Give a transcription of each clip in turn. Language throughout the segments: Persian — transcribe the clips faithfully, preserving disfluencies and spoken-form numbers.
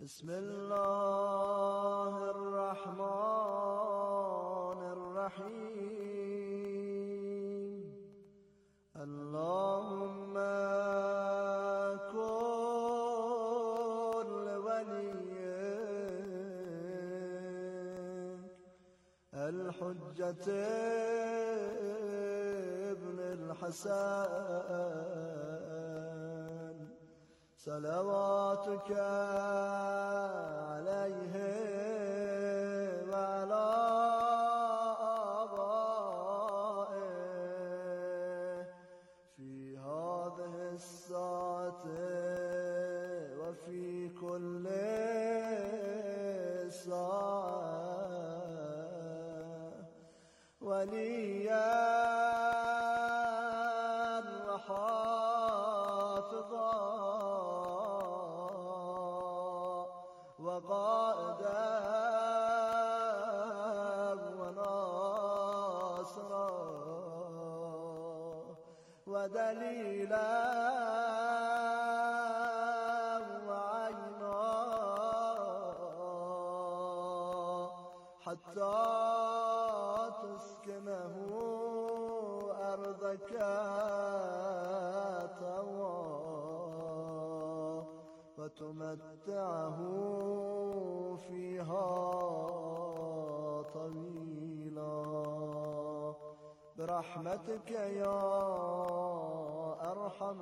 بسم الله الرحمن الرحیم. اللهم كن لوليك الحجة ابن الحسن صلواتك عليه وعلى آبائه في هذه الساعة وفي كل ساعة وليا وحافظا وقائدا وناصرا ودليلا وعينا حتى تسكنه أرضك طوعا وتمتعه فيها طويلا برحمتك يا أرحم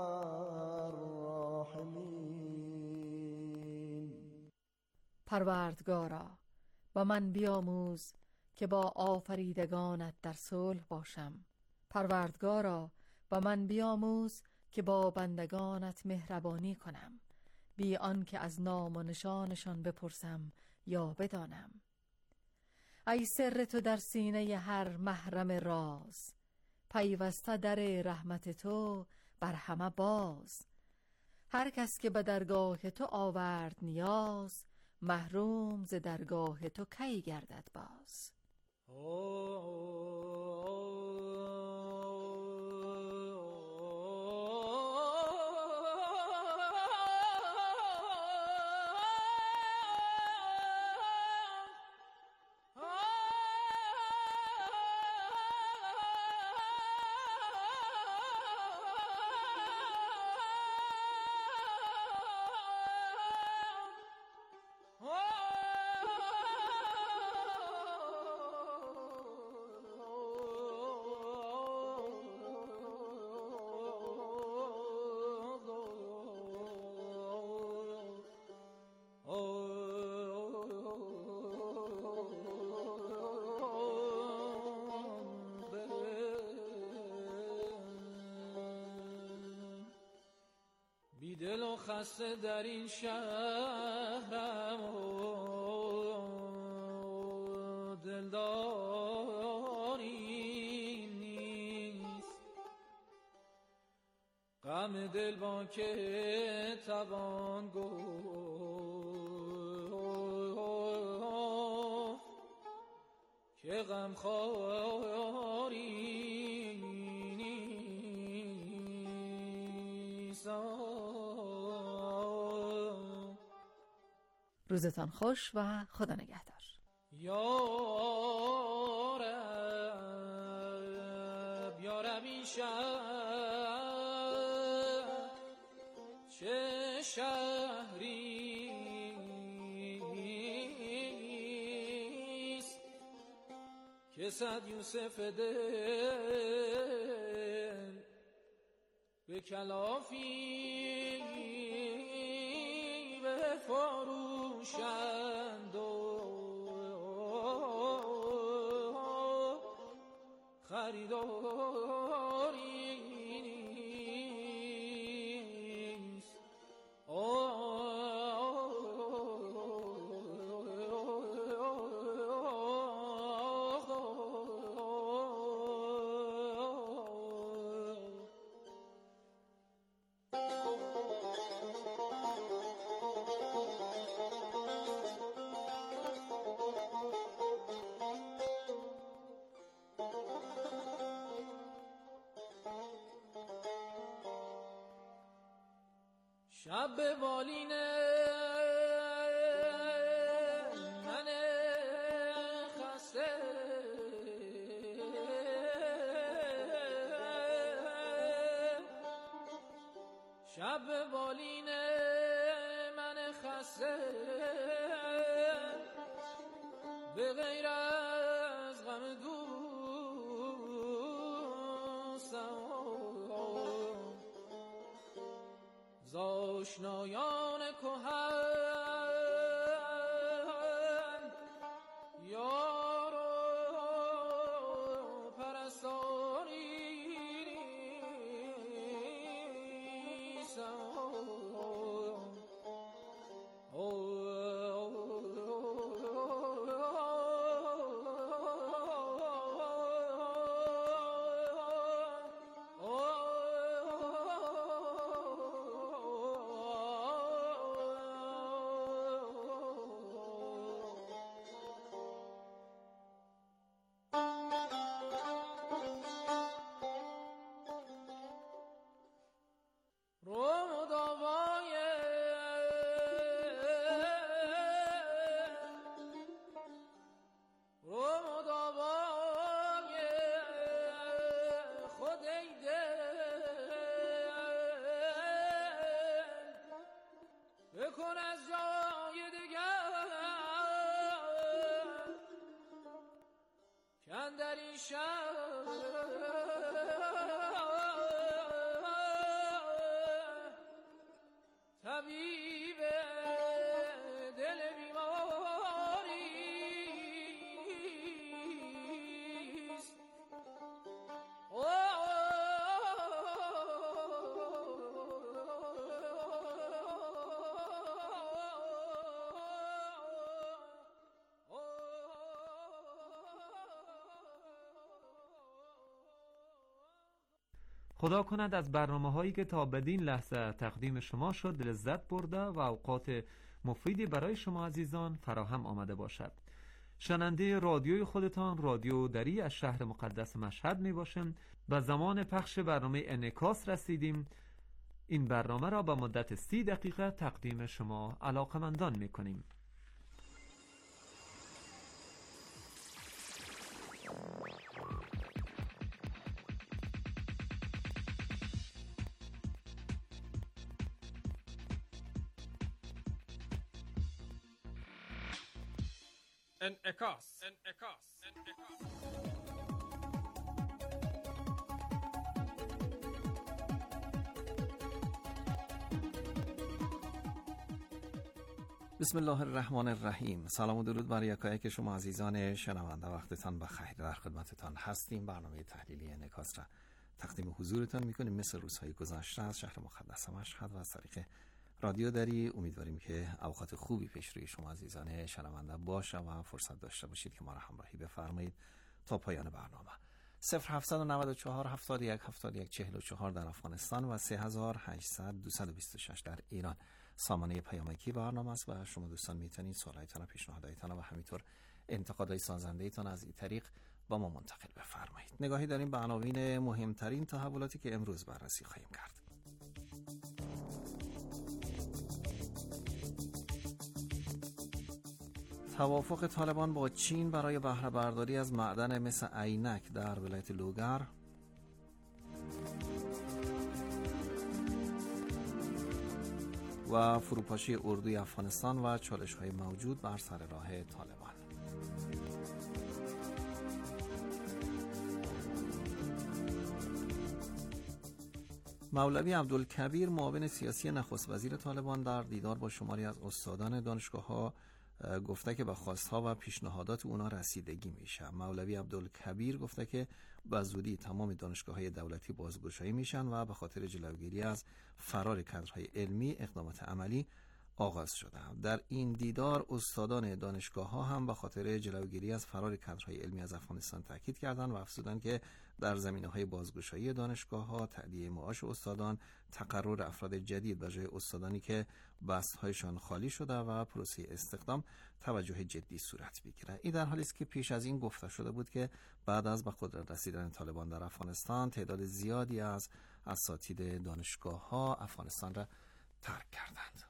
الراحمين. پروردگارا با من بیاموز که با آفریدگانت در صلح باشم. پروردگارا با من بیاموز که با بندگانت مهربانی کنم، بی آن که از نام و نشانشان بپرسم یا بدانم. ای سر تو در سینه هر محرم راز، پیوسته در رحمت تو بر همه باز. هر کس که به درگاه تو آورد نیاز، محروم ز درگاه تو کی گردد باز. بی دل و خسته در این شهرم و دلداری نیست. غم دل با که توان گفت که غم خواری نیست. روزتان خوش و خدا نگهدار. یا رب یا رب این شهر چه شهریست که صد یوسف دل به کلافی بفروشند و خریداری نیست. شب بالینه لب بالین من خسته به غیر از غم دوستم ز آشنایان کهن یار و پرستاری بکن از جای دیگر که اندر این شهر طبیب دل بیماریست. خدا کند از برنامه هایی که تا بدین لحظه تقدیم شما شد لذت برده و اوقات مفیدی برای شما عزیزان فراهم آمده باشد. شنونده رادیوی خودتان رادیو دری از شهر مقدس مشهد می باشیم. به زمان پخش برنامه انعکاس رسیدیم. این برنامه را به مدت سی دقیقه تقدیم شما علاقمندان می کنیم. انعکاس انعکاس انعکاس بسم الله الرحمن الرحیم. سلام و درود بر یکایک شما عزیزان شنونده. وقتتان بخیر. در خدمتتان هستیم. برنامه تحلیلی انعکاس را تقدیم حضورتان میکنیم مثل روزهای گذشته از شهر مقدس مشهد و از طریق رادیو دری. امیدواریم که اوقات خوبی پیش روی شما عزیزان شنونده باشه و فرصت داشته باشید که ما را همراهی بفرمایید تا پایان برنامه. صفر هفتصد و نود و چهار هفتاد و یک هفتاد و یک چهل و چهار در افغانستان و سه هزار و هشتصد دویست و بیست و شش در ایران سامانه پیامکی برنامه است و شما دوستان میتونید سوالایتان و پیشنهاداتتان و همینطور انتقادهای سازنده‌ایتان از این طریق با ما منتقل بفرمایید. نگاهی داریم به عناوین مهمترین تحولاتی که امروز بررسی خواهیم کرد. توافق طالبان با چین برای بهره برداری از معدن مس عینک در ولایت لوگر، و فروپاشی اردوی افغانستان و چالش‌های موجود بر سر راه طالبان. مولوی عبدالکبیر معاون سیاسی نخست وزیر طالبان در دیدار با شماری از استادان دانشگاه‌ها گفته که به خواستها و پیشنهادات اونا رسیدگی میشه. مولوی عبدالکبیر گفته که به زودی تمام دانشگاه‌های دولتی بازگشایی میشن و به خاطر جلوگیری از فرار کادرهای علمی اقدامات عملی آغاز شده. در این دیدار استادان دانشگاه‌ها هم به خاطر جلوگیری از فرار کادرهای علمی از افغانستان تاکید کردند و افزودند که در زمینه‌های بازگشایی دانشگاه‌ها، تعدیه معاش استادان، تقرر افراد جدید به جای استادانی که بست‌هایشان خالی شده و پروسه استخدام توجه جدی صورت بگیره. این در حالی است که پیش از این گفته شده بود که بعد از به قدرت رسیدن طالبان در افغانستان تعداد زیادی از اساتید دانشگاه‌ها افغانستان را ترک کردند.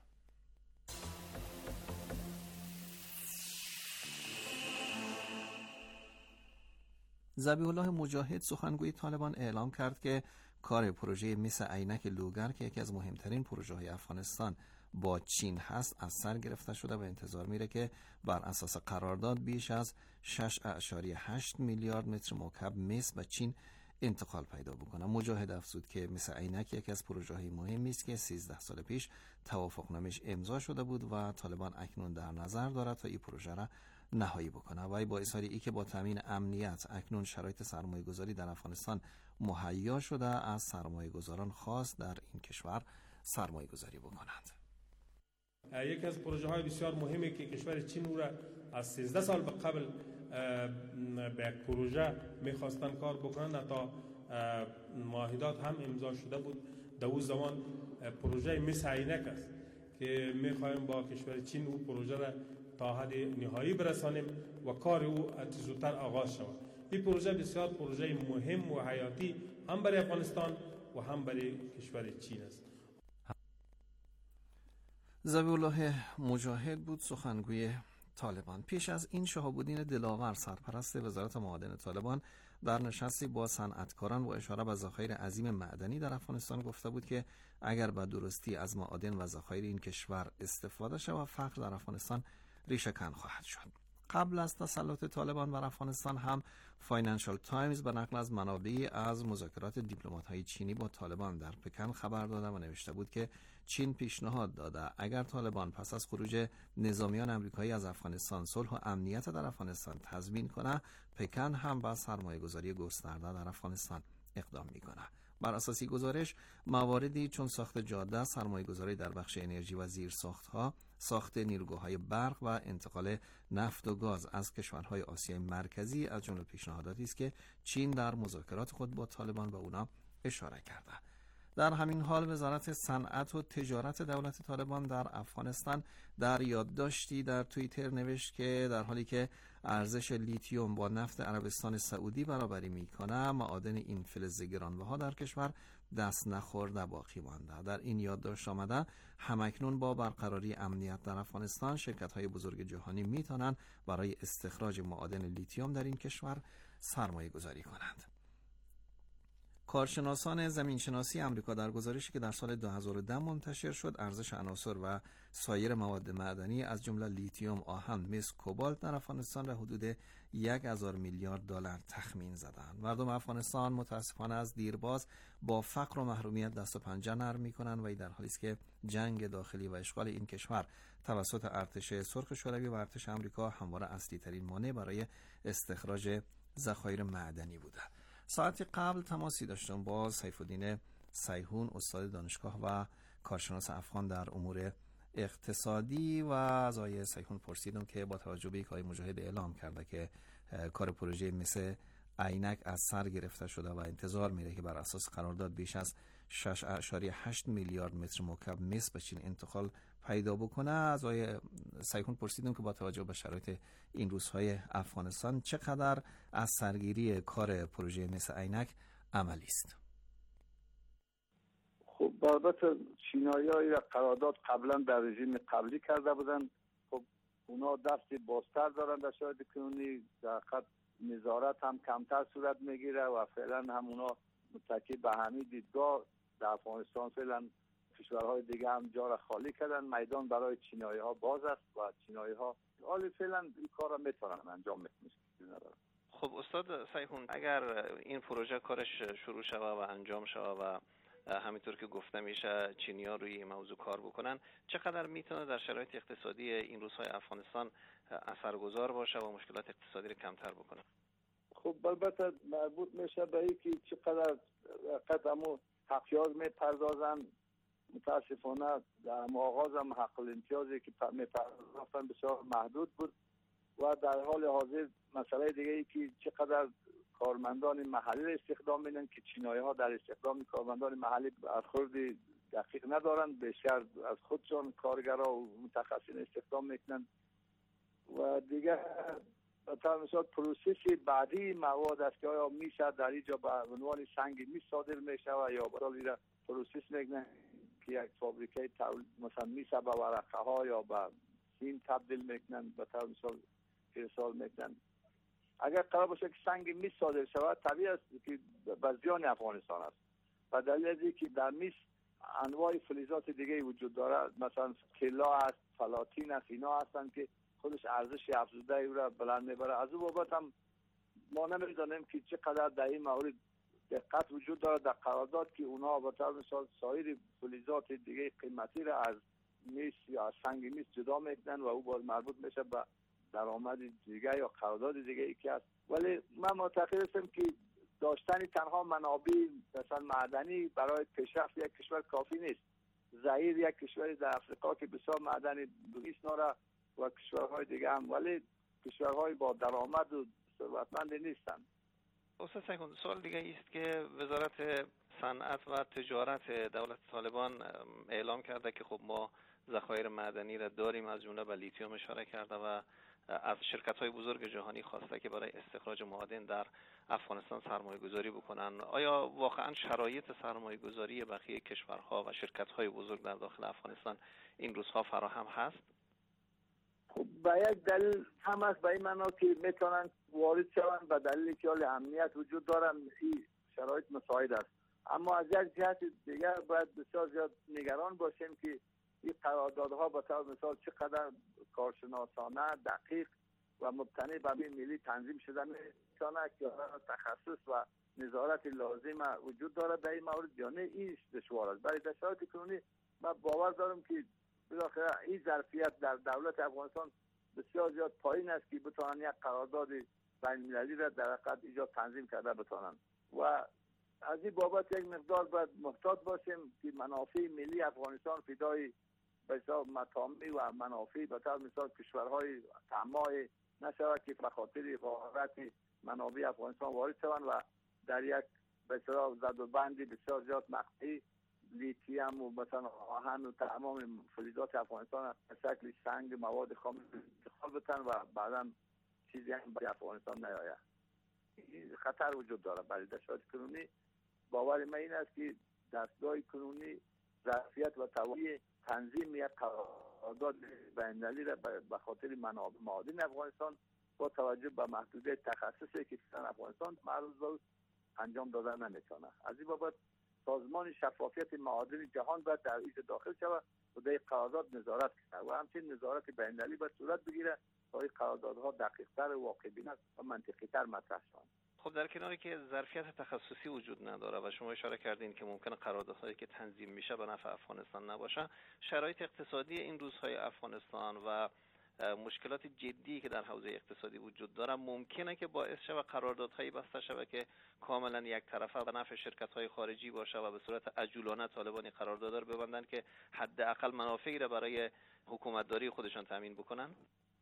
ذبیح الله مجاهد سخنگوی طالبان اعلام کرد که کار پروژه مس عینک لوگر که یکی از مهمترین پروژه های افغانستان با چین هست از سر گرفته شده و انتظار میره که بر اساس قرارداد بیش از شش و هشت میلیارد متر مکعب مس به چین انتقال پیدا بکنه. مجاهد افزود که مس عینک یکی از پروژه های مهمی است که سیزده سال پیش توافقنامه‌اش امضا شده بود و طالبان اکنون در نظر دارد تا این پروژه را نهایی بکنه و با اظهار ای که با تامین امنیت اکنون شرایط سرمایه گذاری در افغانستان مهیا شده از سرمایه گذاران خواست در این کشور سرمایه گذاری بکنند. یکی از پروژه های بسیار مهمی که کشور چین او را از سیزده سال به قبل به یک پروژه میخواستن کار بکنن تا معاهدات هم امضا شده بود. در اون زمان پروژه مس عینک است که میخوایم با کشور چین او پروژه را تا حد نهایی برسانیم و کار او زودتر آغاز شود. این پروژه بسیار پروژه مهم و حیاتی هم برای افغانستان و هم برای کشور چین است. ذبیح الله مجاهد بود سخنگوی طالبان. پیش از این شهاب‌الدین دلاور سرپرست وزارت معادن طالبان در نشستی با صنعتکاران و اشاره به ذخایر عظیم معدنی در افغانستان گفته بود که اگر به درستی از معادن و ذخایر این کشور استفاده شود فقر در افغانستان ریشه‌کن خواهد شد. قبل از تسلط طالبان بر افغانستان هم فاینانشال تایمز به نقل از منابعی از مذاکرات دیپلمات‌های چینی با طالبان در پکن خبر داده و نوشته بود که چین پیشنهاد داده اگر طالبان پس از خروج نظامیان آمریکایی از افغانستان صلح و امنیت در افغانستان تضمین کنه، پکن هم با سرمایه‌گذاری گسترده در افغانستان اقدام میکنه. بر اساس گزارش مواردی چون ساخت جاده، سرمایه‌گذاری در بخش انرژی و زیرساخت‌ها، ساخت نیروگاه‌های برق و انتقال نفت و گاز از کشورهای آسیای مرکزی از جمله پیشنهاداتی است که چین در مذاکرات خود با طالبان به اونا اشاره کرده. در همین حال وزارت صنعت و تجارت دولت طالبان در افغانستان در یادداشتی در توییتر نوشت که در حالی که ارزش لیتیوم با نفت عربستان سعودی برابری میکنه، معادن این فلز گرانبها در کشور دست نخورده باقی مانده. در این یادداشت آمده همکنون با برقراری امنیت در افغانستان شرکت‌های بزرگ جهانی میتونن برای استخراج معادن لیتیوم در این کشور سرمایه گذاری کنند. کارشناسان زمینشناسی آمریکا در گزارشی که در سال دو هزار و ده منتشر شد ارزش عناصر و سایر مواد معدنی از جمله لیتیوم، آهن، مس، کوبالت در افغانستان را حدود یک هزار میلیارد دلار تخمین زدند. مردم افغانستان متاسفانه از دیرباز با فقر و محرومیت دست و پنجه نرم می‌کنند و این در حالی است که جنگ داخلی و اشغال این کشور توسط ارتش سرخ شوروی و ارتش آمریکا همواره اصلی ترین مانع برای استخراج ذخایر معدنی بوده. ساعتی قبل تماسی داشتم با سیف‌الدین سیحون، استاد دانشگاه و کارشناس افغان در امور اقتصادی و از آقای سیحون پرسیدم که با توجه به اینکه آقای مجاهد اعلام کرده که کار پروژه مثل عینک از سر گرفته شده و انتظار میره که بر اساس قرارداد بیش از شش و هشت میلیارد متر مکعب مس به چین انتقال پیدا بکنه، از آقای سیحون پرسیدم که با توجه به شرایط این روزهای افغانستان چقدر از سرگیری کار پروژه مثل عینک عملی است. خب البته چینایی‌ها قرارداد قبلا در رژیم قبلی کرده بودن. خب اونا دست بازتر دارن در شرایط کنونی، در خط نظارت هم کمتر صورت میگیره و فعلا هم اونا متکی به همین دیدگاه در افغانستان فعلا کشورهای دیگه هم جا را خالی کردن. میدان برای چینایی‌ها باز است و چینایی‌ها حالا فعلا این کار را میتونن انجام بدن. خب استاد سیحون، اگر این پروژه کارش شروع شود و انجام شود و همینطور که گفته میشه چینی‌ها روی این موضوع کار بکنن، چقدر میتونه در شرایط اقتصادی این روزهای افغانستان اثرگذار باشه و مشکلات اقتصادی رو کمتر بکنه؟ خب البته مربوط میشه به اینکه چقدر قدمو حقیاز میپردازن. متاسفانه در آغاز هم حق الامتیازی که میپردازن بسیار محدود بود و در حال حاضر مسئله دیگه ای که چقدر کارمندان محلی را استخدام میدن که چینایی ها در استخدام کارمندان محلی برخورد دقیق ندارن، بیشتر از خودشون کارگرها و متخصصین استخدام میکنن و دیگه مثلا مثلا پروسس بعدی مواد است که آیا میشه در اینجا به عنوان سنگ می صادر میشه و یا برای را پروسس میکنن که یک فابریکه تولید مثلا میشه به ورقه ها یا به سیم تبدیل میکنن به طور مثال ارسال میکنن. اگر قرار باشه که سنگ می صادر شود طبیعی است که به زیان افغانستان است و دلیل از اینکه در مس انواع فلزات دیگه وجود داره، مثلا کلا است، فلاتین است، اینا هستن که خودش ارزش افزوده او را بلند میبره. از اون بابت هم ما نمیدانیم که چقدر در این مورد دقت وجود داره در قرارداد که اونها به طور مثال سایر فلزات دیگه قیمتی را از مس یا از سنگ مس جدا میکنن و او باز مربوط میشه به درآمد دیگه یا قرارداد دیگه ای که هست. ولی من معتقد هستم که داشتن تنها منابع مثلا معدنی برای پیشرفت یک کشور کافی نیست. ظاهر یک کشوری در افریقا که بسیار معدن دویست ناره و کشورهای دیگه هم، ولی کشورهای با درآمد و ثروتمند نیستند. استاد سیکون، سوال دیگه است که وزارت صنعت و تجارت دولت طالبان اعلام کرده که خب ما ذخایر معدنی را داریم، از جمله به لیتیوم اشاره کرده و از شرکت‌های بزرگ جهانی خواسته که برای استخراج معادن در افغانستان سرمایه‌گذاری بکنن. آیا واقعا شرایط سرمایه‌گذاری بقیه کشورها و شرکت‌های بزرگ در داخل افغانستان این روزها فراهم هست؟ خب به یک دلیل هم است، به این معنا که میتونن وارد شوند، به دلیلی که حال امنیت وجود دارن، این شرایط مساعد است. اما از یک جهت دیگر باید بسیار زیاد نگران باشیم که این قراردادها به طور مثال چقدر کارشناسانه، دقیق و مبتنی بر ملی تنظیم شده میتونه که تخصص و نظارت لازم وجود داره در این مورد یا نه، این دشوار است. برای در شرایط کنونی من باور دارم که بالاخره این ظرفیت در دولت افغانستان بسیار زیاد پایین است که بتوانند یک قرارداد بین‌المللی را در حقیقت ایجاد تنظیم کرده بتوانند. و از این بابت یک مقدار باید محتاط باشیم که منافع ملی افغانستان فدای به حساب مطامع و منافع به طور مثال کشورهای طماع نشود که به خاطر غارت منابع افغانستان وارد شوند و در یک به اصطلاح زدوبندی بسیار زیاد مقطعی لیتیم و مثلا آهن و تمام فلزات افغانستان به شکل سنگ مواد خام انتقال بتن و بعدا چیزی هم به افغانستان نیاید. این خطر وجود داره. برای دستگاه کنونی باور من این است که دستگاه کنونی ظرفیت و توانایی تنظیم یک قرارداد بین‌المللی را به خاطر منابع معادن افغانستان با توجه به محدودیت تخصصی که در افغانستان معروض بود انجام دادن نمیتونه. از این بابت سازمان شفافیت معادن جهان باید در ایجاد داخل شود و در قرارداد نظارت کنه و همچنین نظارت بین‌المللی باید صورت بگیره تا این قراردادها دقیق‌تر و واقع‌بین و منطقی‌تر مطرح شوند. خب در کناری که ظرفیت تخصصی وجود نداره و شما اشاره کردین که ممکنه قراردادهایی که تنظیم میشه به نفع افغانستان نباشه، شرایط اقتصادی این روزهای افغانستان و مشکلات جدی که در حوزه اقتصادی وجود داره ممکنه که باعث شود قراردادهایی بسته شود که کاملا یک طرفه به نفع شرکت‌های خارجی باشه و به صورت عجولانه طالبان قرارداد رو ببندن که حداقل منافعی را برای حکومتداری خودشان تامین بکنن.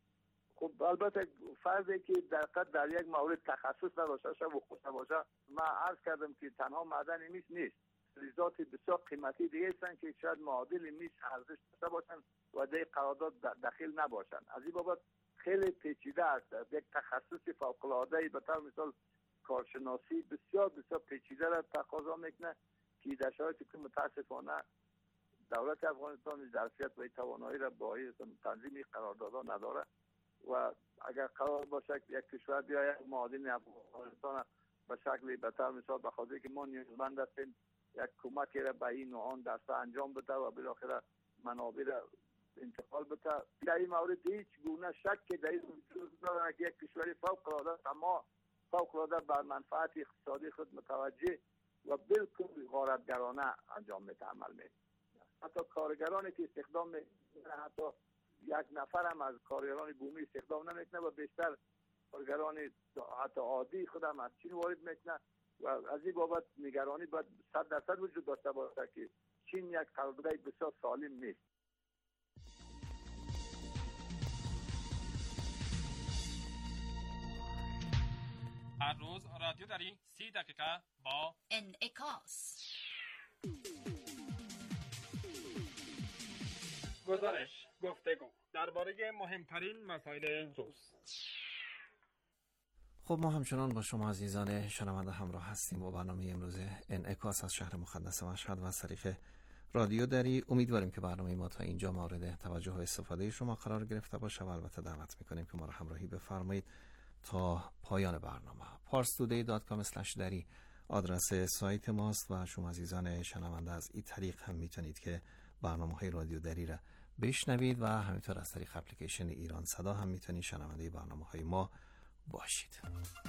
خب البته فرضی که در قد در یک مورد تخصص نداشته باشه و خود باشه، من عرض کردم که تنها معدن مس نیست، فلزات بسیار قیمتی دیگه هستن که شاید معادل مس ارزش داشته باشن و در قرارداد داخل نباشن. از این بابت خیلی پیچیده است. یک تخصص فوق العاده به طور مثال کارشناسی بسیار بسیار پیچیده را تقاضا میکنه که در شرایطی که متاسفانه دولت افغانستان ظرفیت و توانایی را با تنظیم قراردادها نداره و اگر قرار باشه یک کشور بیاید معادن افغانستان به شکلی به طور مثال به خاطر که ما نیازمند هستیم یک کمکی را به این و آن دسته انجام بده و بالاخره منابع را انتقال بده، در این مورد هیچ گونه شک در این وجود نداره که یک کشور فوق العاده اما فوق العاده بر منفعت اقتصادی خود متوجه و بالکل غارتگرانه انجام میده عمل میده. حتی کارگرانی که استخدام میکنه حتی یک نفر هم از کارگران بومی استخدام نمیکنه و بیشتر کارگران حتی عادی خودم از چین وارد میکنه و از این بابت نگرانی باید صد درصد وجود داشته باشه که چین یک قرارداد بسیار سالم نیست. هر روز رادیو داری سی دقیقه با انعکاس. گزارش، گفتگو درباره مهمترین مسائل روز. خب ما همچنان با شما عزیزان شنونده همراه هستیم با برنامه امروز انعکاس از شهر مقدس مشهد و از طریق رادیو دری. امیدواریم که برنامه ما تا اینجا مورد توجه و استفاده شما قرار گرفته باشه و البته دعوت میکنیم که ما را همراهی بفرمایید تا پایان برنامه. پارس تودی دات کام اسلش دری آدرس سایت ماست و شما عزیزان شنونده از این طریق هم میتونید که برنامه‌های رادیو دری را بشنوید و همینطور از طریق اپلیکیشن ایران صدا هم میتونید شنونده برنامه‌های ما باشید.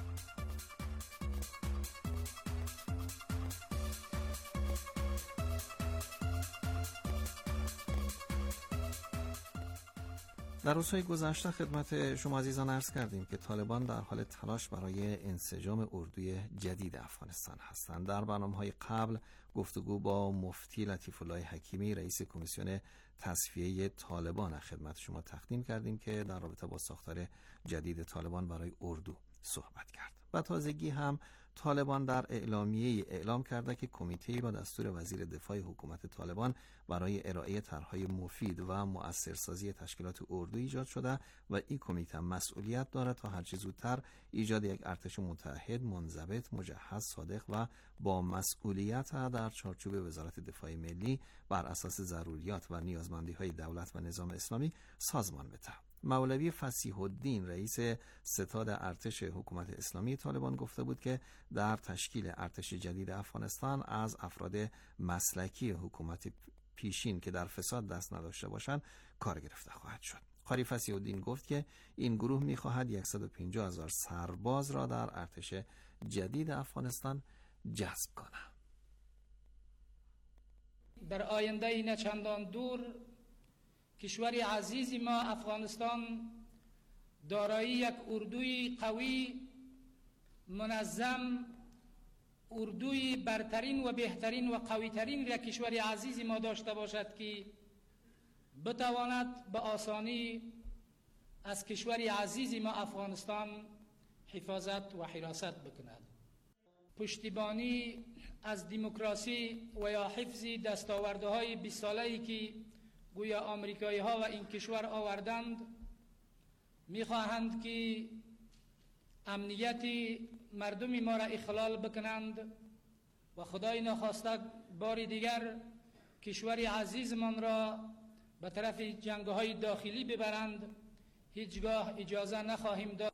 در روزهای گذشته خدمت شما عزیزان عرض کردیم که طالبان در حال تلاش برای انسجام اردوی جدید افغانستان هستند. در برنامه‌های قبل گفتگو با مفتی لطیف الله حکیمی رئیس کمیسیون تصفیه طالبان خدمت شما تقدیم کردیم که در رابطه با ساختار جدید طالبان برای اردو صحبت کرد. و تازگی هم طالبان در اعلامیه اعلام کرده که کمیته‌ای با دستور وزیر دفاع حکومت طالبان برای ارائه طرح‌های مفید و مؤثرسازی تشکیلات اردو ایجاد شده و این کمیته مسئولیت دارد تا هرچه زودتر ایجاد یک ارتش متحد، منضبط، مجهز، صادق و با مسئولیت در چارچوب وزارت دفاع ملی بر اساس ضروریات و نیازمندی‌های دولت و نظام اسلامی سازمان بده. مولوی فصیح الدین رئیس ستاد ارتش حکومت اسلامی طالبان گفته بود که در تشکیل ارتش جدید افغانستان از افراد مسلکی حکومت پیشین که در فساد دست نداشته باشند کار گرفته خواهد شد. قاری فصیح الدین گفت که این گروه می‌خواهد صد و پنجاه هزار سرباز را در ارتش جدید افغانستان جذب کند. در آینده نه چندان دور کشور عزیز ما افغانستان دارای یک اردوی قوی، منظم، اردوی برترین و بهترین و قویترین یک کشور عزیز ما داشته باشد که بتواند به آسانی از کشور عزیز ما افغانستان حفاظت و حراست بکند. پشتیبانی از دموکراسی و یا حفظ دستاوردهای بیست ساله‌ای که گویا آمریکایی ها و این کشور آوردند میخواهند که امنیت مردم ما را اخلال بکنند و خدای نخواسته بار دیگر کشور عزیزمان را به طرف جنگ‌های داخلی ببرند. هیچگاه اجازه نخواهیم داد.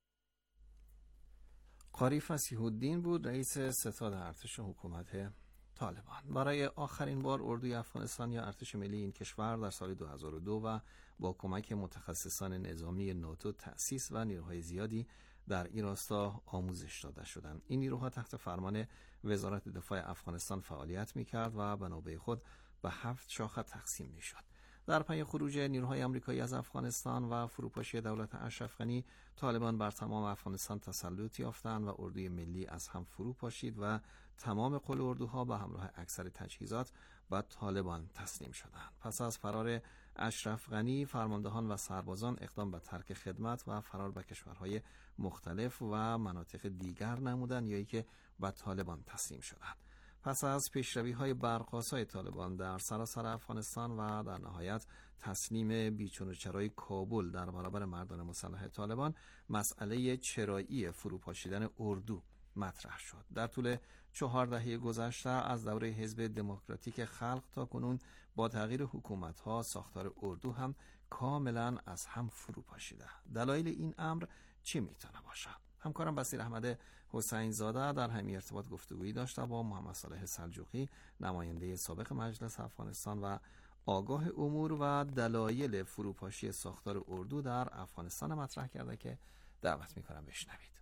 قاری فصیح الدین بود رئیس ستاد ارتش حکومت طالبان. برای آخرین بار اردوی افغانستان یا ارتش ملی این کشور در سال دو هزار و دو و با کمک متخصصان نظامی ناتو تأسیس و نیروهای زیادی در این راستا آموزش داده شدند. این نیروها تحت فرمان وزارت دفاع افغانستان فعالیت می‌کرد و به نوبه خود به هفت شاخه تقسیم می‌شد. در پی خروج نیروهای آمریکایی از افغانستان و فروپاشی دولت اشرف غنی، طالبان بر تمام افغانستان تسلط یافتند و اردوی ملی از هم فرو پاشید و تمام قل اردوها به همراه اکثر تجهیزات به طالبان تسلیم شدند. پس از فرار اشرف غنی، فرماندهان و سربازان اقدام به ترک خدمت و فرار به کشورهای مختلف و مناطق دیگر نمودند یا اینکه به طالبان تسلیم شدند. پس از پیشروی‌های برق‌آسای طالبان در سراسر افغانستان و در نهایت تسلیم بیچون و چرای کابل در برابر مردان مسلح طالبان، مسئله چرایی فروپاشیدن اردو مطرح شد. در طول چهار دهه گذشته از دوره حزب دموکراتیک خلق تا کنون با تغییر حکومت‌ها ساختار اردو هم کاملا از هم فرو پاشیده. دلایل این امر چی میتونه باشه؟ همکارم بصیر احمد حسین زاده در همین ارتباط گفتگویی داشته با محمد صالح سلجوقی، نماینده سابق مجلس افغانستان و آگاه امور و دلایل فروپاشی ساختار اردو در افغانستان مطرح کرده که دعوت میکنم بشنوید.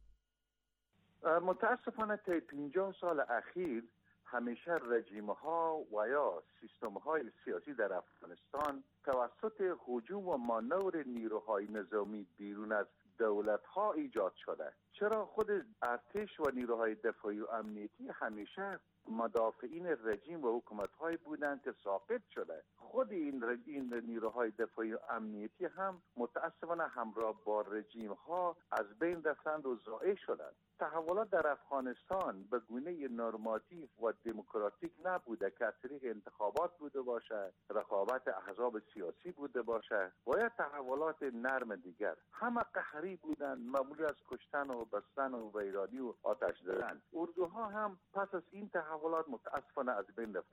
متاسفانه طی پنجاه سال اخیر همیشه رژیم ها و یا سیستم های سیاسی در افغانستان توسط هجوم و مانور نیروهای نظامی بیرون از دولت ها ایجاد شده. چرا خود ارتش و نیروهای دفاعی و امنیتی همیشه مدافعین رژیم و حکومت های بودند که ساقط شده. خود این این نیروهای دفاعی و امنیتی هم متاسفانه همراه با رژیم ها از بین رفتند و ضایع شدند. تحولات در افغانستان به گونه نرماتیو و دموکراتیک نبوده که از طریق انتخابات بوده باشه، رقابت احزاب سیاسی بوده باشه و یا تحولات نرم دیگر. همه قهری بودند، معمولی از کشتن و بستن و ویرانی و آتش زدن. اردوها هم پس از این تحولات متاسفانه از بین رفتند.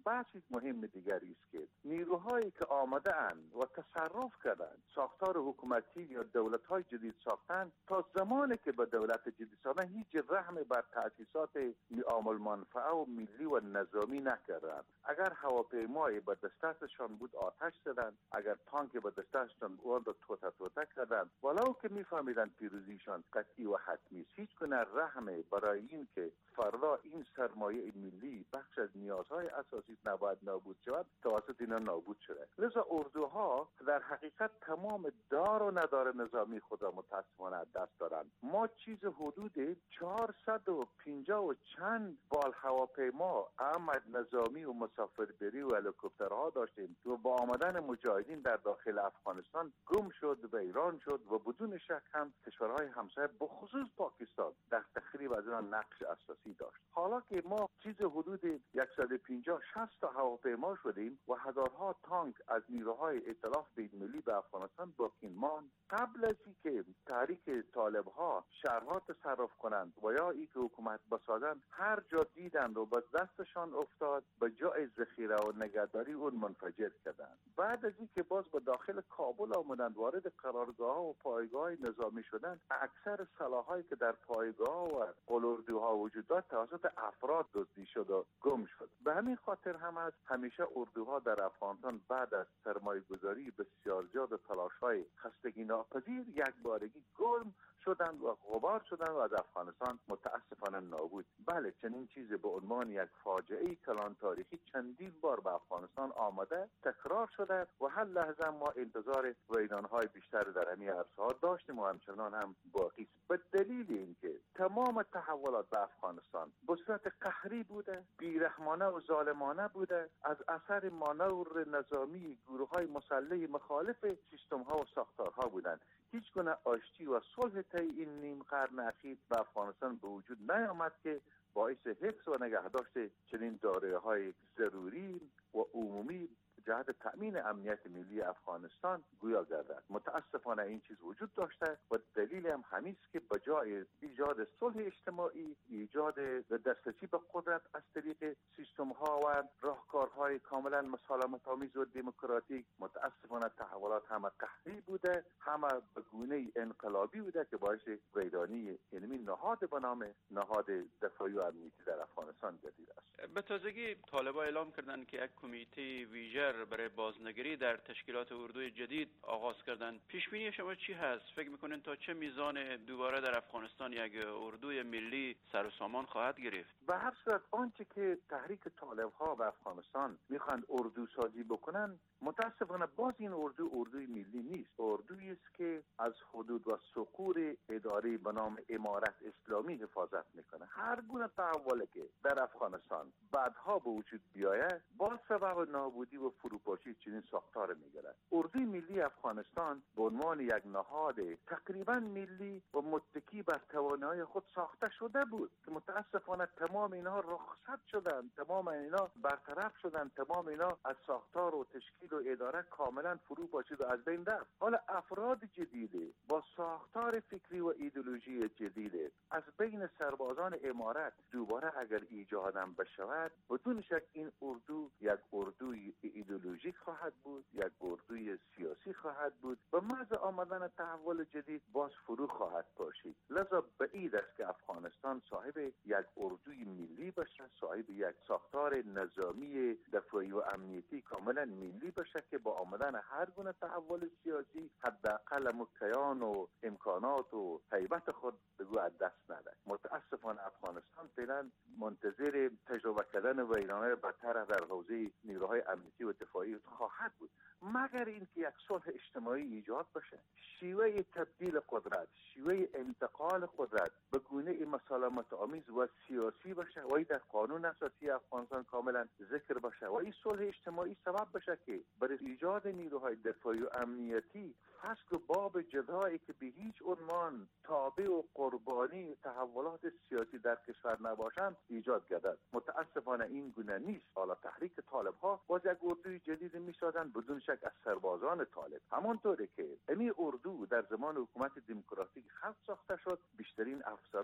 بحثی مهم دیگری است که نیروهایی که آمده اند و تصرف کردند ساختار حکومتی یا دولت‌های جدید ساختن، تا زمانی که به دولت جدید ساختن هیچ رحم بر تأسیسات عامل منفعه و ملی و نظامی نکردند. اگر هواپیمایی به دستشان بود آتش زدند، اگر تانک به دستشان بود توته توته کردند، ولو که میفهمیدند پیروزیشان قطعی و حتمی است. هیچ گونه رحم برای این که فردا این سرمایه ملی بخش از نیازهای اساسی نباید نابود شود توسط اینا نابود شده. لذا اردوها در حقیقت تمام دار و ندار نظامی خود را متاسفانه از دست دارند. ما چیز حدود چهارصد و پنجاه و چند بال هواپیما احمد نظامی و مسافربری و هلیکوپترها داشتیم و با آمدن مجاهدین در داخل افغانستان گم شد و ایران شد و بدون شک هم کشورهای همسایه بخصوص پاکستان در تخریب از آن نقش اساسی داشت. حالا که ما چیز حدود صد و پنجاه شصت تا هواپیما شدیم و هزارها تانک از نیروهای ائتلاف بین‌المللی به افغانستان باقی ماند، قبل از اینکه تحریک طالب‌ها شهرها تصرف کنند و یا اینکه حکومت بسازند، هر جا دیدند و به دستشان افتاد به جای ذخیره و نگهداری اون منفجر کردند. بعد از اینکه باز به داخل کابل آمدند، وارد قرارگاه و پایگاه نظامی شدند، اکثر سلاحایی که در پایگاه و قلاردوها وجود داشت توسط افراد دزدی شد و گم شد. به همین خاطر هم از همیشه اردوها در افغانستان بعد از سرمایه‌گذاری بسیار زیاد و تلاش‌های خستگی ناپذیر یک بارگی گم شدند و غبار شدند و از افغانستان متاسفانه نابود. بله، چنین چیزی به عنوان یک فاجعه کلان تاریخی چندین بار به افغانستان آمده، تکرار شده و هر لحظه ما انتظار ویران‌های بیشتر در همین عرصه‌ها داشتیم و همچنان هم باقی است. به دلیل اینکه تمام تحولات به افغانستان به صورت قهری بوده، بیرحمانه و ظالمانه بوده، از اثر مانور نظامی گروه‌های مسلح مخالف سیستم‌ها و ساختارها بودند. هیچ گونه آشتی و صلح طی این نیم قرن اخیر به افغانستان به وجود نیامد که باعث حفظ و نگهداشت چنین دارایی‌های ضروری و عمومی جهت تأمین امنیت ملی افغانستان گویا گردد. متاسفانه این چیز وجود داشته و دلیل هم همین است که بجای ایجاد صلح اجتماعی، ایجاد دسترسی به قدرت از طریق سیستم‌ها و راهکارهای کاملا مسالمت آمیز و دموکراتیک، متاسفانه تحولات همه قهری بوده، همه به گونه انقلابی بوده که باعث ویرانی علمی نهاد به نام نهاد دفاعی و امنیتی در افغانستان گردیده است. به تازگی طالبان اعلام کردند که یک کمیته ویژه برای بازنگری در تشکیلات اردوی جدید آغاز کردند. پیش بینی شما چی هست؟ فکر میکنین تا چه میزان دوباره در افغانستان یک اردوی ملی سر و سامان خواهد گرفت؟ به هر صورت آنچه که تحریک طالب‌ها و افغانستان میخواند اردو سازی بکنن، متاسفانه باز این اردو اردوی ملی نیست. اردویی است که از حدود و ثغور اداری به نام امارت اسلامی حفاظت میکنه. هر گونه تحولی که در افغانستان بعدها به وجود بیاید با سبب نابودی و فروپاشی چنین ساختار میگیرد. اردوی ملی افغانستان به عنوان یک نهاد تقریبا ملی و متکی بر توانایی خود ساخته شده بود که متاسفانه تمام اینها رخصت شدند، تمام اینا برطرف شدند، تمام اینا از ساختار و تشکیل و اداره کاملا فرو پاشید و از بین رفت. حالا افراد جدیده با ساختار فکری و ایدئولوژی جدیده از بین سربازان امارت دوباره اگر ایجادم بشود، بدون شک این اردو یک اردوی ایدئولوژیک خواهد بود، یک اردوی سیاسی خواهد بود و محض آمدن تحول جدید باز فرو خواهد پاشید. لذا بعید است که افغانستان صاحب یک اردوی ملی بشه، صاحب یک ساختار نظامی دفاعی و امنیتی کاملا ملی بشه که با آمدن هر گونه تحول سیاسی حداقل مکیان و امکانات و هیبت خود بگو از دست نده. متاسفانه افغانستان فعلا منتظر تجربه کردن ویرانه بدتر در حوزه نیروهای امنیتی و دفاعی خواهد بود، مگر اینکه یک صلح اجتماعی ایجاد بشه، شیوه تبدیل قدرت، شیوه انتقال قدرت به گونه مسالمت آمیز و سیاسی بشه و این در قانون اساسی افغانستان کاملا ذکر بشه و این صلح اجتماعی سبب بشه که برای ایجاد نیروهای دفاعی و امنیتی فسق و باب جدایی که به هیچ عنوان تابع و قربانی تحولات سیاسی در کشور نباشند ایجاد گردد. متاسفانه این گونه نیست. حالا تحریک طالب ها باز یک اردوی جدید میسازند بدون شک از سربازان طالب، همانطوری که این اردو در زمان حکومت دموکراتیک خلق ساخته شد. بیشترین افسران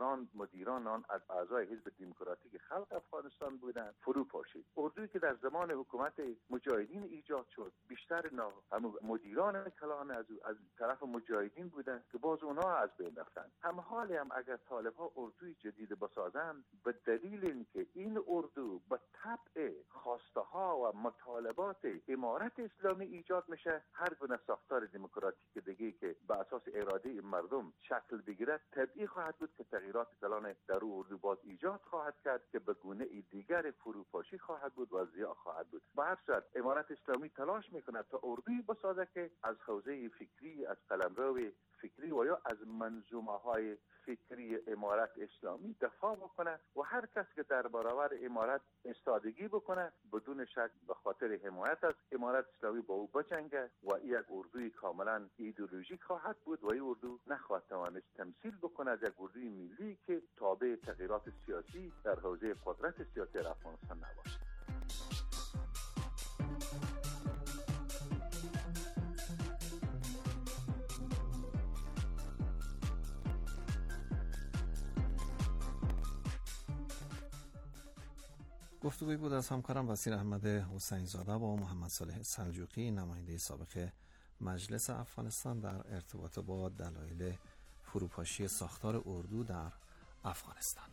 مدیران آن از اعضای حزب دموکراتیک خلق افغانستان بودند فرو پاشید. اردویی که در زمان حکومت مجاهدین ایجاد شد، بیشتر مدیران کلان از از طرف مجاهدین بودند که باز اونها از بین رفتند. هم حالی هم اگر طالب‌ها اردوی جدید بسازند، به دلیل اینکه این اردو به طبع خواسته‌ها و مطالبات امارت اسلامی ایجاد میشه، هر گونه ساختار دموکراتیک دیگه که به اساس اراده مردم شکل بگیرد طبیعی خواهد بود که تغییرات کلان در اردو باز ایجاد خواهد کرد که به گونه دیگر فروپاشی خواهد بود و ضیاع خواهد بود. به هر صورت امارت اسلامی تلاش میکند تا اردوی بسازه که از حوزه فکری، از قلمرو فکری و یا از منظومه های فکری امارت اسلامی دفاع بکنه و هر کس که در برابر امارت استادگی بکنه بدون شک به خاطر حمایت از امارت اسلامی با او بجنگه و این یک اردوی کاملا ایدئولوژیک خواهد بود و این اردو نخواهد توانست تمثیل بکنه از یک اردوی ملی که تابع تغییرات سیاسی در حوزه قدرت سیاسی افغانستان نباشه. گفتگوی بود از همکارم وسیر احمد حسین زاده با محمد صالح سلجوقی، نماینده سابق مجلس افغانستان در ارتباط با دلایل فروپاشی ساختار اردو در افغانستان.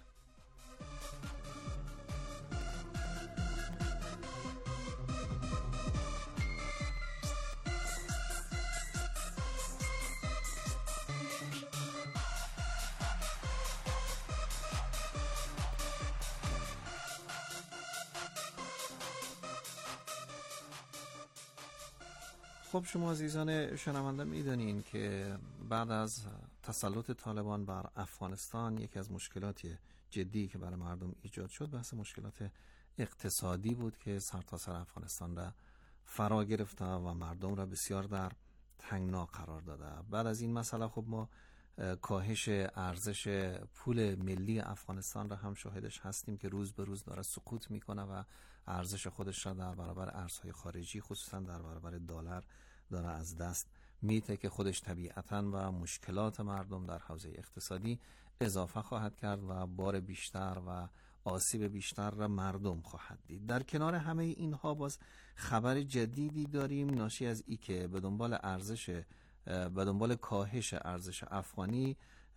خب شما عزیزان شنونده میدونین که بعد از تسلط طالبان بر افغانستان یکی از مشکلات جدی که برای مردم ایجاد شد بحث مشکلات اقتصادی بود که سرتاسر سر افغانستان را فرا گرفته و مردم را بسیار در تنگنا قرار داده. بعد از این مسئله خب ما کاهش ارزش پول ملی افغانستان را هم شاهدش هستیم که روز به روز داره سقوط میکنه و ارزش خودش را در برابر ارزهای خارجی خصوصا در برابر دلار داره از دست میته که خودش طبیعتاً و مشکلات مردم در حوزه اقتصادی اضافه خواهد کرد و بار بیشتر و آسیب بیشتر را مردم خواهد دید. در کنار همه اینها باز خبر جدیدی داریم ناشی از ای که به دنبال ارزش به دنبال کاهش ارزش افغانی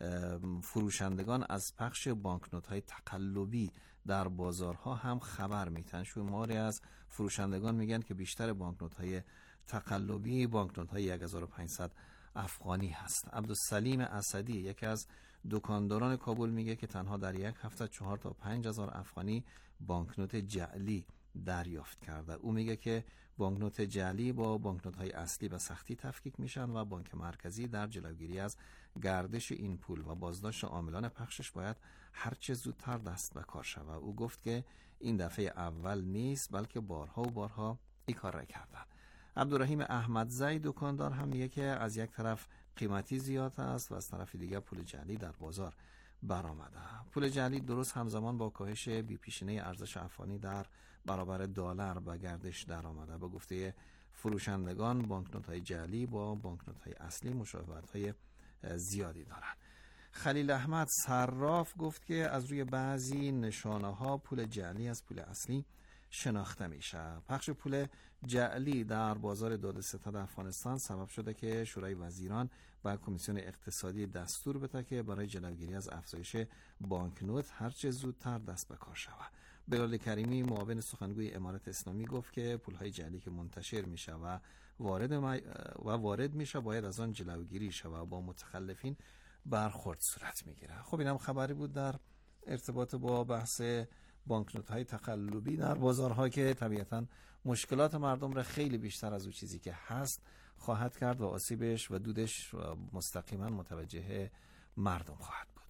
فروشندگان از پخش بانکنوت‌های تقلبی در بازارها هم خبر میتن. شماری از فروشندگان میگن که بیشتر بانکنوت‌های تقلبی بانکنوت‌های هزار و پانصد افغانی هست. عبدالسلیم اسدی یکی از دکانداران کابل میگه که تنها در یک هفته چهار تا پنج هزار افغانی بانکنوت جعلی دریافت کرده. او میگه که بانکنوت جعلی با بانکنوت‌های اصلی به سختی تفکیک میشن و بانک مرکزی در جلوگیری از گردش این پول و بازداشت عاملان پخشش باید هرچه زودتر دست به کار شود. او گفت که این دفعه اول نیست بلکه بارها و بارها این کار را کردن. عبدالرحیم احمدزی دکاندار هم میگه که از یک طرف قیمتی زیاد است و از طرف دیگر پول جعلی در بازار برآمده. پول جعلی درست همزمان با کاهش بی‌پیشینه ارزش افغانی در برابر دلار به گردش در آمده. به گفته فروشندگان بانکنوت‌های جعلی با بانکنوت‌های اصلی مشابهت‌های زیادی دارند. خلیل احمد صراف گفت که از روی بعضی نشانه‌ها پول جعلی از پول اصلی شناخته میشه. پخش پول جعلی در بازار دادستان افغانستان سبب شده که شورای وزیران و کمیسیون اقتصادی دستور بده که برای جلوگیری از افزایش بانکنوت هرچه زودتر دست به کار شود. بلال کریمی معاون سخنگوی امارت اسلامی گفت که پولهای جعلی که منتشر میشه و وارد و وارد میشه باید از آن جلوگیری شود و با متخلفین برخورد صورت میگیره. خب اینم خبری بود در ارتباط با بحث بانکنوت‌های تقلبی در بازارها که طبیعتاً مشکلات مردم را خیلی بیشتر از اون چیزی که هست خواهد کرد و آسیبش و دودش مستقیما متوجه مردم خواهد بود.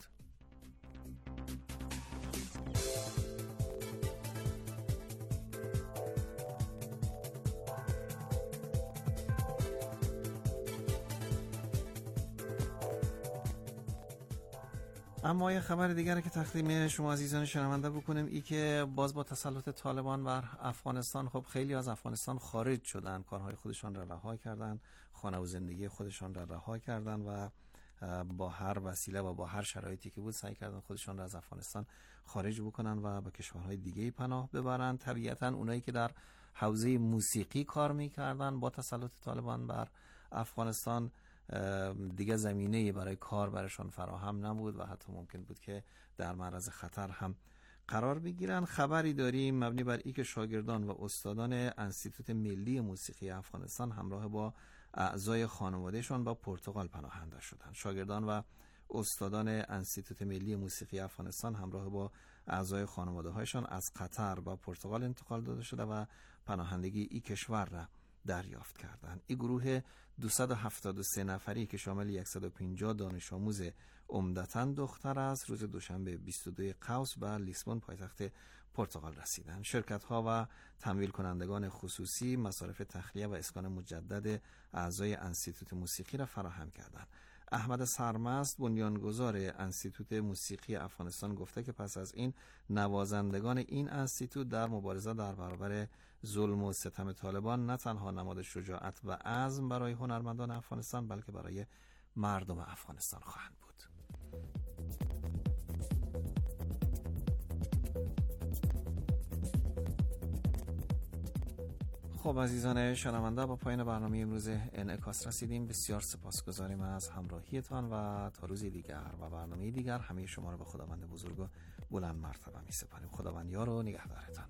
اما یه خبر دیگر که تقدیم شما عزیزان شنونده بکنیم ای که باز با تسلط طالبان بر افغانستان خب خیلی از افغانستان خارج شدن، کارهای خودشان را رها کردن، خانه و زندگی خودشان را رها کردن و با هر وسیله و با هر شرایطی که بود سعی کردن خودشان را از افغانستان خارج بکنن و به کشورهای دیگه پناه ببرن. طبیعتاً اونایی که در حوزه موسیقی کار میکردن با تسلط طالبان بر افغانستان دیگه زمینه‌ای برای کار برایشان فراهم نبود و حتی ممکن بود که در معرض خطر هم قرار بگیرن. خبری داریم مبنی بر اینکه شاگردان و استادان انستیتوت ملی موسیقی افغانستان همراه با اعضای خانوادهشان با پرتغال پناهنده شدند. شاگردان و استادان انستیتوت ملی موسیقی افغانستان همراه با اعضای خانواده هایشان از قطر با پرتغال انتقال داده شده و پناهندگی این کشور را دریافت کردند. این گروه دویست و هفتاد و سه نفری که شامل صد و پنجاه دانش آموز عمدتاً دختر است روز دوشنبه بیست و دو قوس به لیسبون پایتخت پرتغال رسیدند. شرکت ها و تمویل کنندگان خصوصی مصارف تخلیه و اسکان مجدد اعضای انستیتوت موسیقی را فراهم کردند. احمد سرمست بنیانگذار انستیتوت موسیقی افغانستان گفته که پس از این نوازندگان این انستیتوت در مبارزه در برابر ظلم و ستم طالبان نه تنها نماد شجاعت و عزم برای هنرمندان افغانستان بلکه برای مردم افغانستان خواهند بود. خب عزیزان شنونده، با پایان برنامه امروز انعکاس رسیدیم. بسیار سپاسگزاریم از همراهیتان و تا روز دیگر و برنامه دیگر همه شما را به خداوند بزرگ و بلند مرتبه می سپاریم. خداوند یار و نگهدارتان.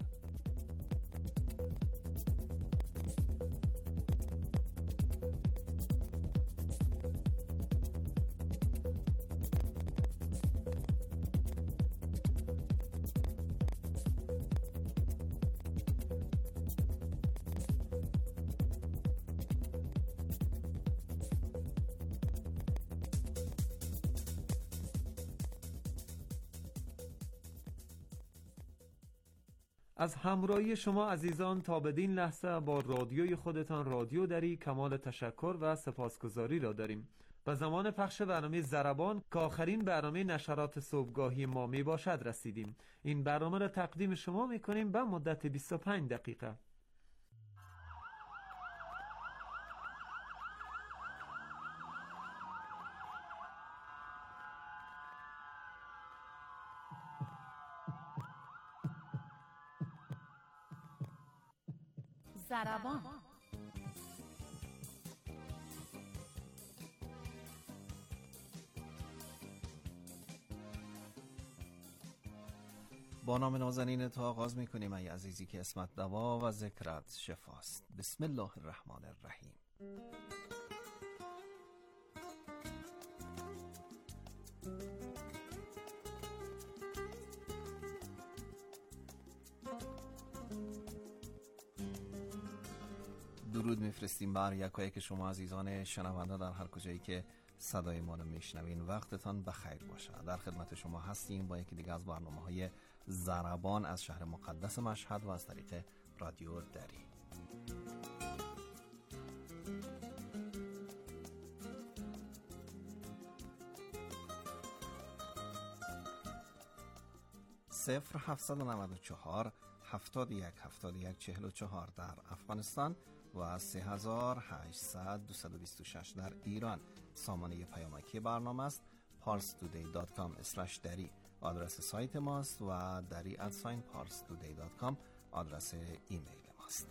از همراهی شما عزیزان تا بدین لحظه با رادیوی خودتان رادیو دری کمال تشکر و سپاسگزاری را داریم. به زمان پخش برنامه ضربان که آخرین برنامه نشرات صبحگاهی ما می باشد رسیدیم. این برنامه را تقدیم شما می کنیم به مدت بیست و پنج دقیقه. ضربان. با نام نازنین تا آغاز میکنیم ای عزیزی که اسمت دوا و ذکرت شفاست. بسم الله الرحمن الرحیم. درود میفرستیم بر یکایک شما عزیزان شنونده در هر کجایی که صدای ما رو میشنوین. وقتتان بخیر باشه. در خدمت شما هستیم با یکی دیگه از برنامه‌های ضربان از شهر مقدس مشهد و از طریق رادیو دری. صفر هفتصد و نود و چهار هفتاد و یک هفتاد و یک چهل و چهار در افغانستان و سه هزار و هشتصد دویست و بیست و شش در ایران. سامانه پیامکی برنامه است پارس تودی دات کام اسلش دری آدرس سایت ماست و دری ادساین پارس تودی دات کام آدرس ایمیل ماست.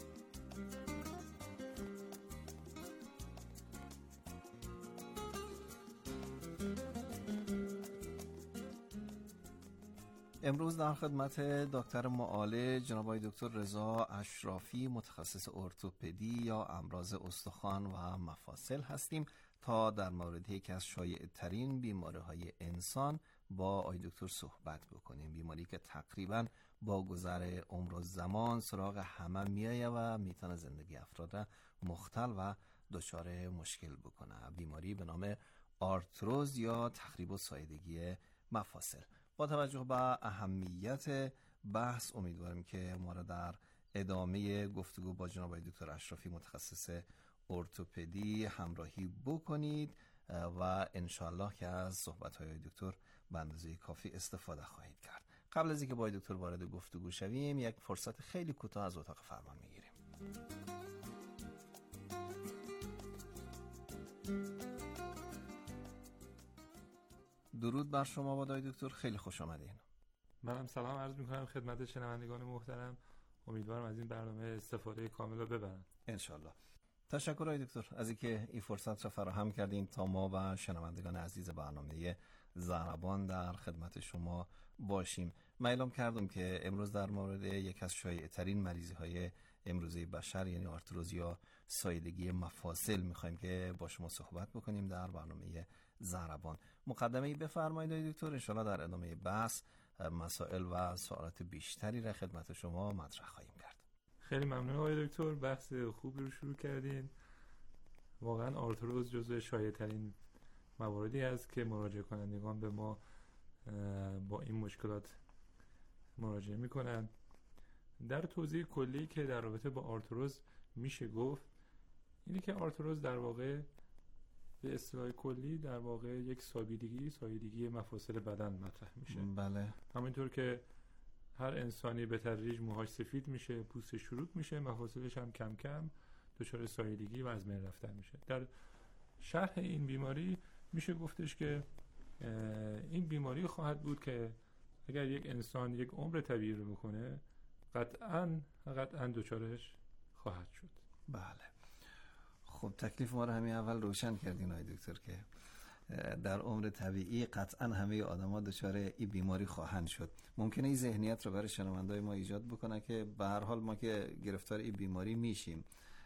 امروز در خدمت دکتر معالج جناب آقای دکتر رضا اشرافی متخصص ارتوپدی یا امراض استخوان و مفاصل هستیم تا در مورد یکی از شایع ترین بیماری های انسان با آقای دکتر صحبت بکنیم. بیماری که تقریبا با گذر عمر و زمان سراغ همه میایه و میتونه زندگی افراد را مختل و دچار مشکل بکنه. بیماری به نام آرتروز یا تخریب و ساییدگی مفاصل. با توجه به اهمیت بحث امیدواریم که ما را در ادامه گفتگو با جناب آقای دکتر اشرافی متخصص ارتوپدی همراهی بکنید و انشالله که از صحبت‌های دکتر به اندازه کافی استفاده خواهید کرد. قبل از اینکه با دکتر وارد گفتگو شویم یک فرصت خیلی کوتاه از اتاق فرمان میگیریم. درود بر شما باد دکتر، خیلی خوش آمدین. منم سلام عرض میکنم خدمت شنوندگان محترم. امیدوارم از این برنامه استفاده کامل رو ببرن انشالله. تشکر آقای دکتر از اینکه این فرصت را فراهم کردین تا ما و شنوندگان عزیز برنامه ضربان در خدمت شما باشیم. من اعلام کردم که امروز در مورد یک از شایع‌ترین مریضی‌های امروزه بشر یعنی آرتروز یا ساییدگی مفاصل می‌خوایم که با شما صحبت بکنیم در برنامه ضربان. مقدمه‌ای بفرمایید دکتر، ان شاءالله در ادامه بحث مسائل و سوالات بیشتری را خدمت شما مطرح خواهیم کرد. خیلی ممنون آقای دکتر، بحث خوبی رو شروع کردین. واقعا آرتروز جزو شایع‌ترین مواردی است که مراجعه کنندگان به ما با این مشکلات مراجعه میکنن. در توضیح کلی که در رابطه با آرتروز میشه گفت اینه که آرتروز در واقع به اصطلاح کلی در واقع یک ساییدگی ساییدگی مفاصل بدن مطرح میشه. بله. همینطور که هر انسانی به تدریج موهاش سفید میشه، پوستش چروک میشه، مفاصلش هم کم کم دچار ساییدگی و از بین رفتن میشه. در شرح این بیماری میشه گفتش که این بیماری خواهد بود که اگر یک انسان یک عمر طبیعی رو میکنه قطعاً قطعاً دچارش خواهد شد. بله. خب تکلیف ما رو همین اول روشن کردین آقای دکتر که در عمر طبیعی قطعاً همه آدم‌ها دچار این بیماری خواهند شد. ممکنه این ذهنیت رو برای شنونده‌های ما ایجاد بکنه که به هر حال ما که گرفتار این بیماری میشیم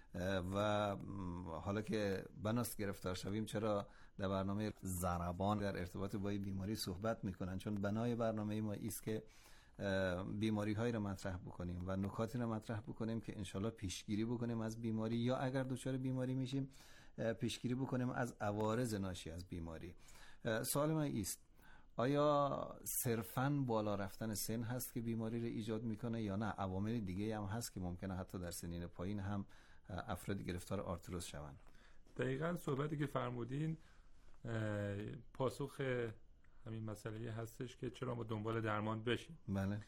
و حالا که بناست گرفتار شویم چرا در برنامه ضربان در ارتباط با این بیماری صحبت میکنن؟ چون بنای برنامه ما ایست که بیماری هایی رو مطرح بکنیم و نکاتی رو مطرح بکنیم که انشالله پیشگیری بکنیم از بیماری یا اگر دچار بیماری میشیم پیشگیری بکنیم از عوارض ناشی از بیماری. سوال من ایست آیا صرفاً بالا رفتن سن هست که بیماری رو ایجاد میکنه یا نه عوامل دیگه هم هست که ممکنه حتی در سنین پایین هم افراد گرفتار آرتروز شوند؟ دقیقاً صحبتی که فرمودین پاسخ همین مسئله هستش که چرا ما دنبال درمان بشیم. بله.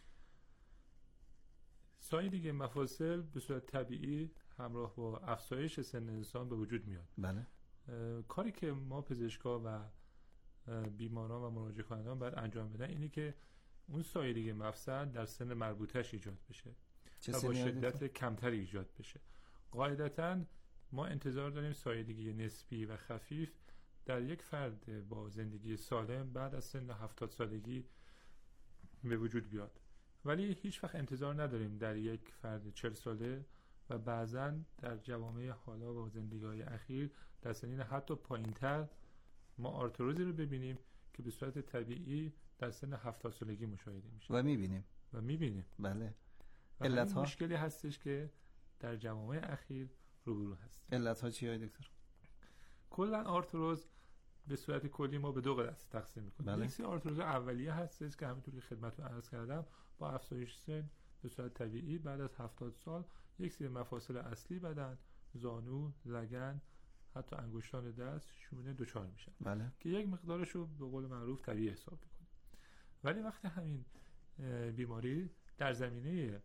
ساییدگی مفاصل به صورت طبیعی همراه با افزایش سن انسان به وجود میاد. بله. کاری که ما پزشکا و بیماران و مراجعه کنندگان باید انجام بدن اینه که اون ساییدگی مفصل در سن مربوطش ایجاد بشه و با شدت کمتری ایجاد بشه. قاعدتاً ما انتظار داریم ساییدگی نسبی و خفیف در یک فرد با زندگی سالم بعد از سن هفتاد سالگی به وجود بیاد، ولی هیچ وقت انتظار نداریم در یک فرد چهل ساله و بعضاً در جوامع حالا و زندگی‌های اخیر در سنین حتی پایین‌تر ما آرتروزی رو ببینیم که به صورت طبیعی در سن هفتاد سالگی مشاهده میشه و میبینیم و میبینیم بله. علت‌ها مشکلی هستش که در جوامع اخیر روبرو هست. علت‌ها چیه دکتر؟ کلا آرتروز به صورت کلی ما به دو قسمت تقسیم می‌کنیم. بله. یک سری آرتروز اولیه هستش که همونطور که خدمتتون عرض کردم با افزایش سن به صورت طبیعی بعد از هفتاد سال یک سری مفاصل اصلی بدن، زانو، لگن، حتی انگشتان دست، شونه دچار میشن. بله. که یک مقدارش رو به قول معروف طبیعی حساب می‌کنیم. ولی وقتی همین بیماری در زمینه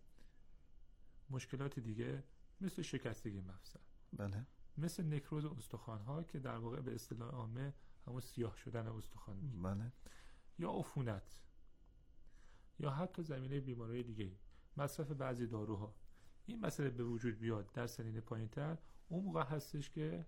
مشکلات دیگه مثل شکستگی مفصل، بله، مثل نکروز استخوان‌ها که در واقع به اصطلاح عامه همون سیاه شدن استخوان میگیم، بله، یا عفونت، یا حتی زمینه بیماری دیگه، مصرف بعضی داروها، این مسئله به وجود بیاد در سنین پایین‌تر، اون موقع هستش که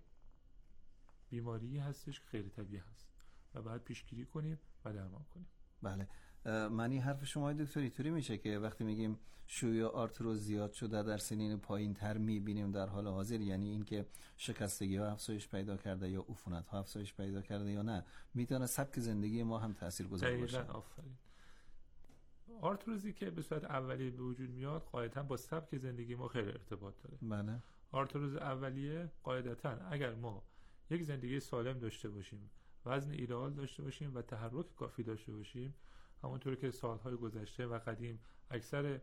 بیماری هستش که غیر طبیعی هست و باید پیشگیری کنیم و درمان کنیم. بله. معنی حرف شما دکتر اینطوری میشه که وقتی میگیم شیوع آرتروز زیاد شده در سنین پایین تر میبینیم در حال حاضر، یعنی این که شکستگی ها افزایش پیدا کرده یا عفونت ها افزایش پیدا کرده یا نه میتونه سبک زندگی ما هم تاثیرگذار باشه؟ دقیقاً، آفرین. آرتروزی که به صورت اولیه به وجود میاد قاعدتاً با سبک زندگی ما خیلی ارتباط داره. بله. آرتروز اولیه قاعدتاً اگر ما یک زندگی سالم داشته باشیم، وزن ایدئال داشته باشیم و تحرک کافی داشته باشیم، همونطور که سالهای گذشته و قدیم اکثر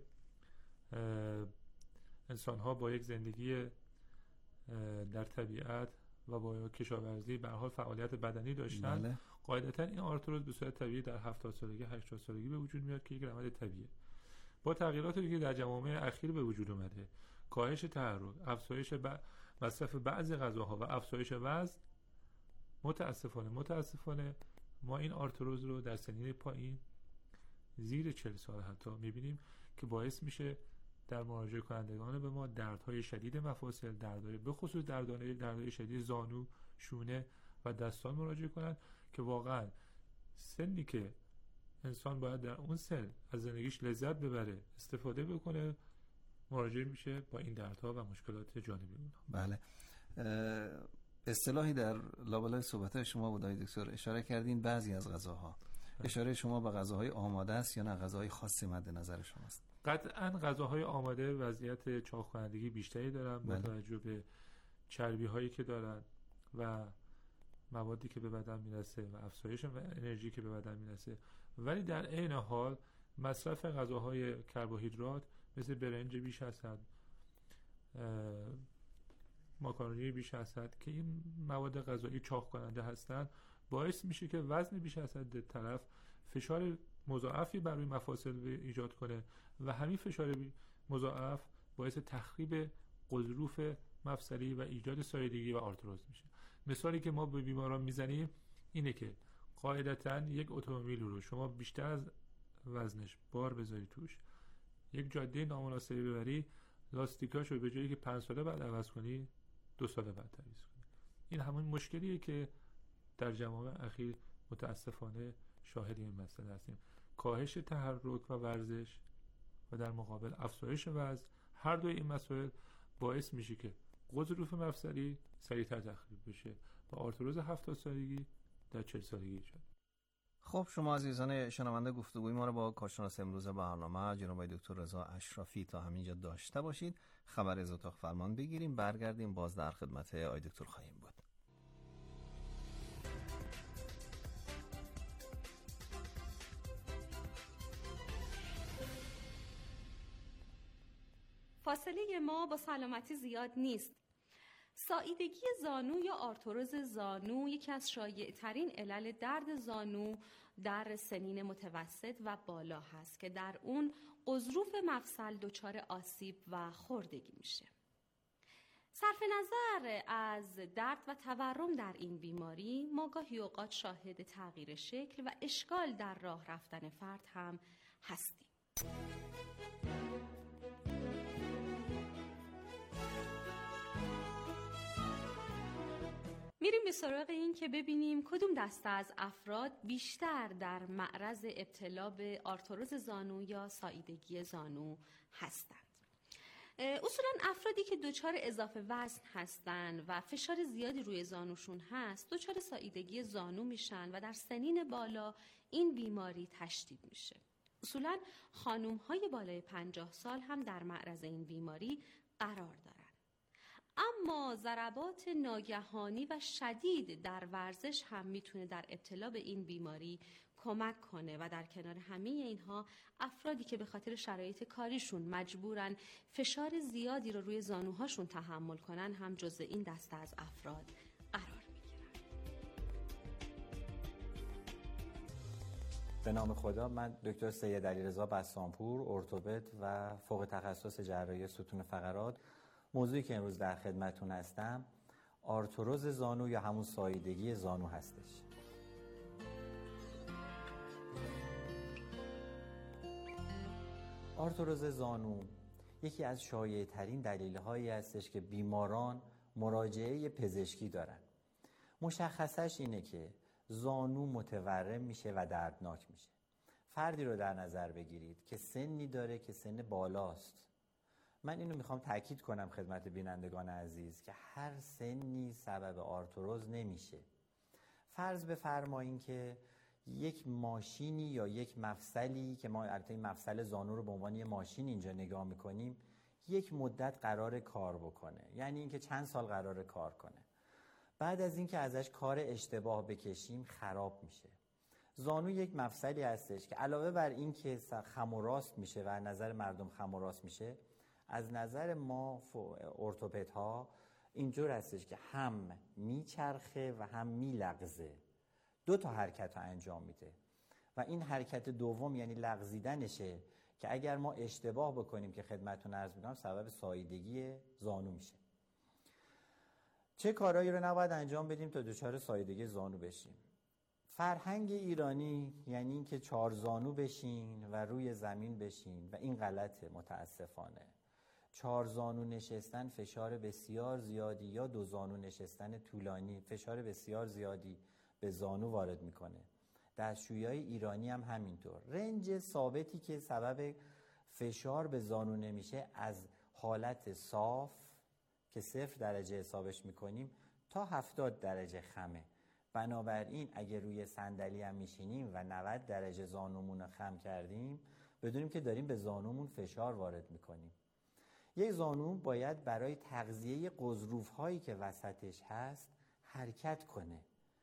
انسان‌ها با یک زندگی در طبیعت و با کشاورزی به هر حال فعالیت بدنی داشتن، بله. قاعدتاً این آرتروز به صورت طبیعی در هفتاد سالگی هشتاد سالگی به وجود میاد که یک روند طبیعیه. با تغییراتی که در جوامع اخیر به وجود اومده، کاهش تحرک، افزایش ب... مصرف بعضی غذاها و افزایش وزن، متاسفانه متاسفانه ما این آرتروز رو در سنین پایین زیر چهل سال حتی میبینیم که باعث میشه در مراجعه کنندگان به ما دردهای شدید مفاصل، دردهای به خصوص دردانه دردهای شدید زانو، شونه و دستان مراجعه کنند که واقعا سنی که انسان باید در اون سن از زندگیش لذت ببره، استفاده بکنه، مراجعه میشه با این دردها و مشکلات جانبی اونها. بله. اصطلاحی در لابلای صحبت‌های شما بود آقای دکتر، اشاره کردین بعضی از غذاها. اشاره شما به غذاهای آماده است یا نه غذاهای خاصی مد نظر شماست؟ قطعاً غذاهای آماده وضعیت چاق کنندگی بیشتری دارن با توجه به چربی هایی که دارن و موادی که به بدن میرسه و افزایش انرژی که به بدن میرسه، ولی در عین حال مصرف غذاهای کربوهیدرات مثل برنج بیش از حد، ماکارونی بیش از حد که این مواد غذایی چاق کننده هستن باعث میشه که وزن بیش از حد طرف فشار مضاعفی بر روی مفاصل ایجاد کنه و همین فشار مضاعف باعث تخریب غضروف مفصلی و ایجاد سایدگی و آرتروز میشه. مثالی که ما به بیماران میزنیم اینه که قاعدتاً یک اتومبیل رو شما بیشتر از وزنش بار بذاری توش، یک جاده نامناسبی ببری، لاستیکاشو به جایی که پنج ساله بعد عوض کنی دو ساله بعد تعویض کنی. این همون مشکلیه که در جوامع اخیر متاسفانه شاهد این مسئله هستیم. کاهش تحرک و ورزش و در مقابل افزایش وزن، هر دوی این مسائل باعث میشه که غضروف مفصلی سریعتر تخریب بشه و آرتروز هفتاد سالگی در چهل سالگی ایجاد. خب شما عزیزان شنونده گفتگوی ما رو با کارشناس امروز برنامه جناب دکتر رضا اشرفی تا همینجا داشته باشید. خبر از اتاق فرمان بگیریم، برگردیم باز در خدمت آقای دکتر خواهیم بود. فاصله ما با سلامتی زیاد نیست. ساییدگی زانو یا آرتروز زانو یکی از شایع‌ترین علل درد زانو در سنین متوسط و بالا هست که در اون غضروف مفصل دچار آسیب و خوردگی میشه. صرف نظر از درد و تورم در این بیماری، ما گاهی اوقات شاهد تغییر شکل و اشکال در راه رفتن فرد هم هستیم. میریم به سراغ این که ببینیم کدوم دسته از افراد بیشتر در معرض ابتلا به آرتروز زانو یا ساییدگی زانو هستند. اصولاً افرادی که دچار اضافه وزن هستند و فشار زیادی روی زانوشون هست دچار ساییدگی زانو میشن و در سنین بالا این بیماری تشدید میشه. اصولاً خانم‌های بالای پنجاه سال هم در معرض این بیماری قرار دارند. اما ضربات ناگهانی و شدید در ورزش هم میتونه در ابتلا به این بیماری کمک کنه و در کنار همه اینها افرادی که به خاطر شرایط کاریشون مجبورن فشار زیادی رو روی زانوهاشون تحمل کنن هم جزء این دسته از افراد قرار میگیرن. به نام خدا، من دکتر سید علیرضا بسامپور، ارتوپد و فوق تخصص جراحی ستون فقرات. موضوعی که امروز در خدمتتون هستم آرتروز زانو یا همون ساییدگی زانو هستش. آرتروز زانو یکی از شایع ترین دلیل هایی هستش که بیماران مراجعه پزشکی دارن. مشخصش اینه که زانو متورم میشه و دردناک میشه. فردی رو در نظر بگیرید که سنی داره که سن بالاست. من اینو میخوام تاکید کنم خدمت بینندگان عزیز که هر سنی سبب آرتروز نمیشه. فرض بفرمایید که یک ماشینی یا یک مفصلی که ما البته این مفصل زانو رو به عنوان یک ماشین اینجا نگاه میکنیم یک مدت قرار کار بکنه، یعنی اینکه چند سال قرار کار کنه. بعد از اینکه ازش کار اشتباه بکشیم خراب میشه. زانو یک مفصلی هستش که علاوه بر این که خم و راست میشه و از نظر مردم خم و راست میشه، از نظر ما ارتوپدها اینجور هستش که هم میچرخه و هم میلغزه. دو تا حرکت رو انجام میده و این حرکت دوم یعنی لغزیدنشه که اگر ما اشتباه بکنیم که خدمتتون عرض می‌کنم سبب ساییدگی زانو میشه. چه کارهایی رو نباید انجام بدیم تا دچار ساییدگی زانو بشیم؟ فرهنگ ایرانی یعنی این که چهار زانو بشین و روی زمین بشین و این غلطه متاسفانه. چهار زانو نشستن فشار بسیار زیادی یا دو زانو نشستن طولانی فشار بسیار زیادی به زانو وارد میکنه. دستشویی‌های ایرانی هم همینطور. رنج ثابتی که سبب فشار به زانو نمیشه از حالت صاف که صفر درجه حسابش میکنیم تا هفتاد درجه خمه. بنابراین اگه روی صندلی هم میشینیم و نود درجه زانومون رو خم کردیم بدونیم که داریم به زانومون فشار وارد میکنیم. یک زانو باید برای تغذیه غضروف هایی که وسطش هست حرکت کنه.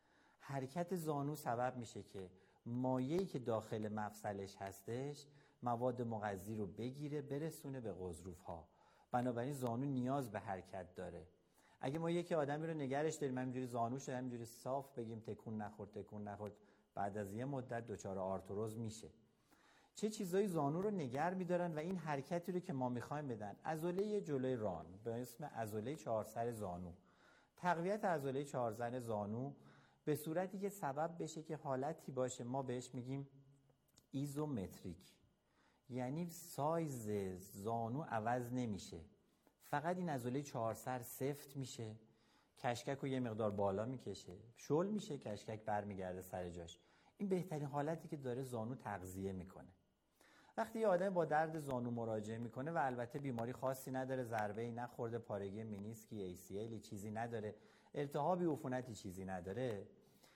حرکت زانو سبب میشه که مایعی که داخل مفصلش هستش مواد مغذی رو بگیره برسونه به غضروف ها. بنابراین زانو نیاز به حرکت داره. اگه ما یکی آدمی رو نگرش داریم همینجوری زانوش همینجوری صاف بگیم تکون نخورد تکون نخورد بعد از یه مدت دچار آرتروز میشه. چه چیزایی زانو رو نگر میدارن و این حرکتی رو که ما میخوایم بدن عضله جلوی ران به اسم عضله چهارسر زانو. تقویت عضله چهارسر زانو به صورتی که سبب بشه که حالتی باشه ما بهش میگیم ایزومتریک، یعنی سایز زانو عوض نمیشه، فقط این عضله چهارسر سفت میشه، کشکک رو یه مقدار بالا میکشه، شل میشه، کشکک برمیگرده سر جاش. این بهترین حالتی که داره زانو تغذیه میکنه. وقتی یه آدم با درد زانو مراجعه میکنه و البته بیماری خاصی نداره، ضربه‌ای نخورده، پارگی مینیسکی، ای سی ال چیزی نداره، التهابی عفونتی چیزی نداره،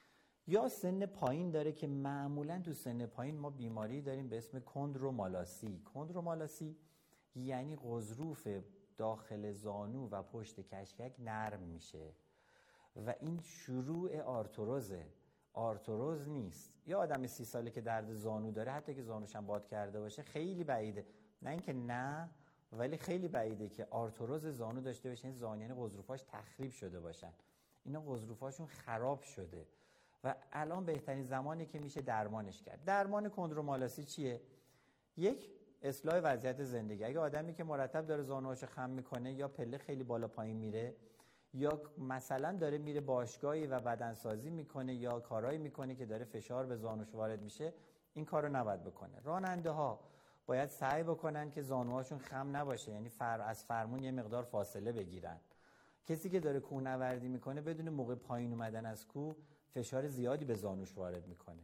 یا سن پایین داره که معمولا تو سن پایین ما بیماری داریم به اسم کندرومالاسی. کندرومالاسی یعنی غضروف داخل زانو و پشت کشکک نرم میشه و این شروع آرتروزه، آرتروز نیست. یا آدم سی ساله که درد زانو داره حتی که زانوش هم باد کرده باشه خیلی بعیده، نه اینکه نه ولی خیلی بعیده که آرتروز زانو داشته باشه، این زانو یعنی غضروفاش تخریب شده باشن، اینا غضروفاشون خراب شده و الان بهترین زمانی که میشه درمانش کرد. درمان کندرومالاسی چیه؟ یک، اصلاح وضعیت زندگی. اگه آدمی که مرتب داره زانوهاشو خم میکنه یا پله خیلی بالا پایین میره یا مثلا داره میره باشگاهی و بدنسازی میکنه یا کارایی میکنه که داره فشار به زانوش وارد میشه، این کارو نباید بکنه. راننده ها باید سعی بکنن که زانوهاشون خم نباشه، یعنی فر از فرمون یه مقدار فاصله بگیرن. کسی که داره کوهنوردی میکنه بدون موقع پایین اومدن از کوه فشار زیادی به زانوش وارد میکنه.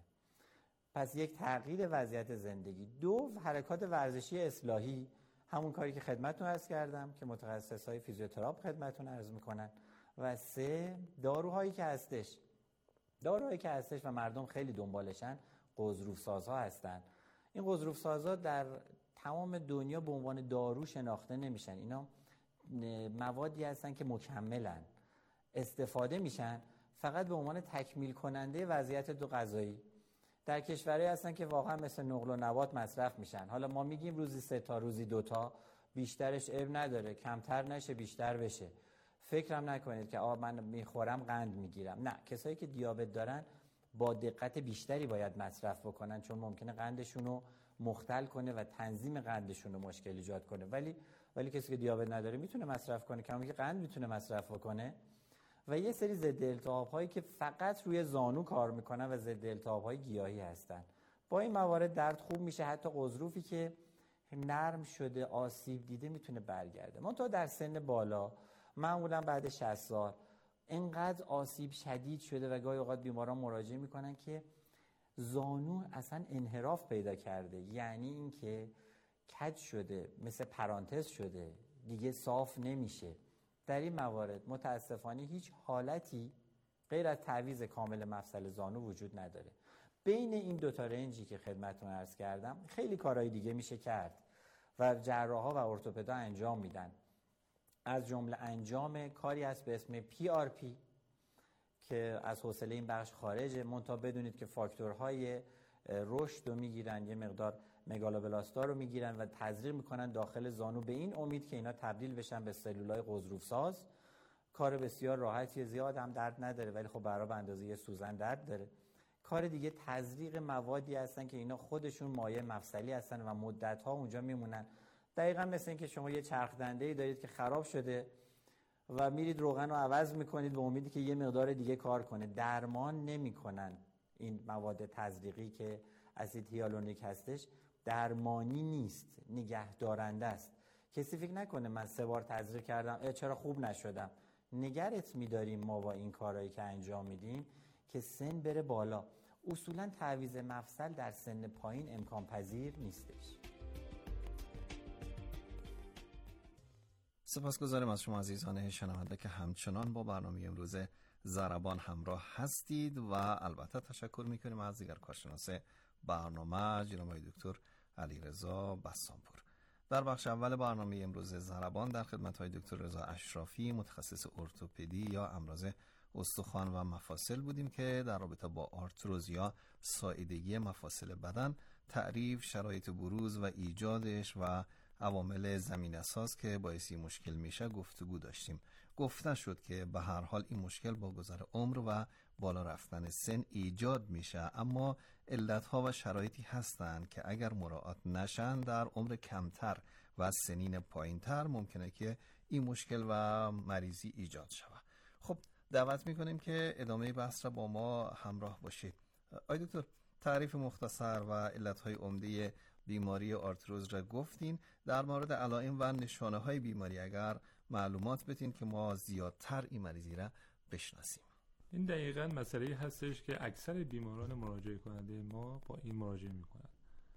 پس یک تغییر وضعیت زندگی. دو، حرکات ورزشی اصلاحی، همون کاری که خدمتتون عرض کردم که متخصصای فیزیوتراپ خدمتتون عرض میکنن. و سه، داروهایی که هستش داروهایی که هستش و مردم خیلی دنبالشن غضروف سازها هستن. این غضروف سازها در تمام دنیا به عنوان دارو شناخته نمیشن. اینا موادی هستن که مکملن، استفاده میشن فقط به عنوان تکمیل کننده وضعیت دو غذایی. در کشورهایی هستن که واقعا مثل نقل و نبات مصرف میشن. حالا ما میگیم روزی سه تا روزی دو تا، بیشترش عیب نداره، کمتر نشه بیشتر بشه. فکرم نکنید که آ من میخورم قند میگیرم. نه، کسایی که دیابت دارن با دقت بیشتری باید مصرف بکنن چون ممکنه قندشون رو مختل کنه و تنظیم قندشون رو مشکل ایجاد کنه. ولی ولی کسی که دیابت نداره میتونه مصرف کنه، کما که قند میتونه مصرف بکنه. و یه سری ضد التهاب‌هایی که فقط روی زانو کار میکنن و ضد التهاب‌های گیاهی هستن. با این موارد درد خوب میشه، حتی غضروفی که نرم شده آسیب دیده میتونه برگرده. منتها در سن بالا معمولا بعد شصت سال اینقدر آسیب شدید شده و گاهی اوقات بیماران مراجعه میکنن که زانو اصلا انحراف پیدا کرده، یعنی اینکه کج شده، مثل پرانتز شده، دیگه صاف نمیشه. در این موارد متاسفانه هیچ حالتی غیر از تعویض کامل مفصل زانو وجود نداره. بین این دو تا رنجی که خدمتتون عرض کردم خیلی کارهای دیگه میشه کرد و جراحا و ارتوپدا انجام میدن. از جمله انجام کاری هست به اسم پی آر پی که از حوصله این بخش خارجه، منتها بدونید که فاکتورهای رشد رو میگیرن، یه مقدار مگالوبلاستا رو میگیرن و تزریق میکنن داخل زانو به این امید که اینا تبدیل بشن به سلولای غضروف ساز. کار بسیار راحتیه، زیاد هم درد نداره ولی خب برای به اندازه یه سوزن درد داره. کار دیگه تزریق موادی هستن که اینا خودشون مایع مفصلی هستن و مدت‌ها اونجا میمونن. دقیقاً مثل این که شما یه چرخ دنده‌ای دارید که خراب شده و میرید روغن رو عوض میکنید به امیدی که یه مقدار دیگه کار کنه. درمان نمیکنن، این مواد تزریقی که اسید هیالورونیک هستش درمانی نیست، نگهدارنده است. کسی فکر نکنه من سه بار تزریق کردم چرا خوب نشدم. نگرت می‌داریم ما با این کارهایی که انجام میدیم که سن بره بالا. اصولا تعویض مفصل در سن پایین امکان پذیر نیستش. سپاسگزارم از شما عزیزان شنونده که همچنان با برنامه امروز ضربان همراه هستید و البته تشکر میکنیم از دیگر کارشناس برنامه جناب دکتر علیرضا بسامپور. در بخش اول برنامه امروز ضربان در خدمت های دکتر رضا اشرافی متخصص ارتوپدی یا امراض استخوان و مفاصل بودیم که در رابطه با آرتروز یا ساییدگی مفاصل بدن تعریف، شرایط بروز و ایجادش و عوامل زمین اساس که باعثی مشکل میشه گفتگو داشتیم. گفته شد که به هر حال این مشکل با گذر عمر و بالا رفتن سن ایجاد میشه، اما علتها و شرایطی هستند که اگر مراعات نشن در عمر کمتر و سنین پایینتر ممکنه که این مشکل و مریضی ایجاد شود. خب دعوت میکنیم که ادامه بحث را با ما همراه باشید. آی دکتر، تعریف مختصر و علتهای عمده بیماری آرتروز را گفتین. در مورد علائم و نشانه های بیماری اگر معلومات بتین که ما زیادتر این مریضی را بشناسیم. این دقیقاً مسئله هستش که اکثر بیماران مراجعه کننده ما با این مراجعه میکنن.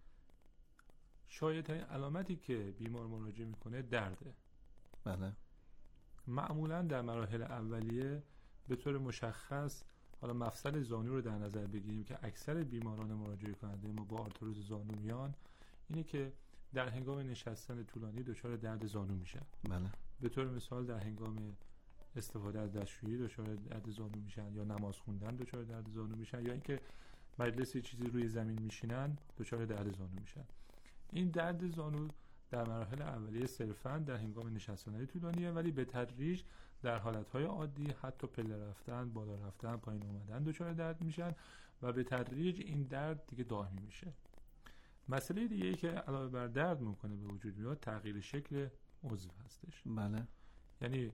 شایع‌ترین علامتی که بیمار مراجعه میکنه درده. بله. معمولاً در مراحل اولیه به طور مشخص، حالا مفصل زانو رو در نظر بگیریم که اکثر بیماران مراجعه کننده ما با آرتروز زانو میان، اینه که در هنگام نشستن طولانی دچار درد زانو میشن. بله. به طور مثال در هنگام استفاده از دستشویی دچار درد زانو میشن، یا نماز خوندن دچار درد زانو میشن، یا اینکه مجلس چیزی روی زمین میشینن دچار درد زانو میشن. این درد زانو در مراحل اولیه صرفاً در هنگام نشستن‌های طولانیه، ولی به تدریج در حالتهای عادی حتی پله رفتن، بالا رفتن، پایین اومدن دچار درد میشن و به تدریج این درد دیگه دائمی میشه. مسئله دیگه ای که علاوه بر درد ممکنه به وجود بیاد تغییر شکل عضو هستش. بله. یعنی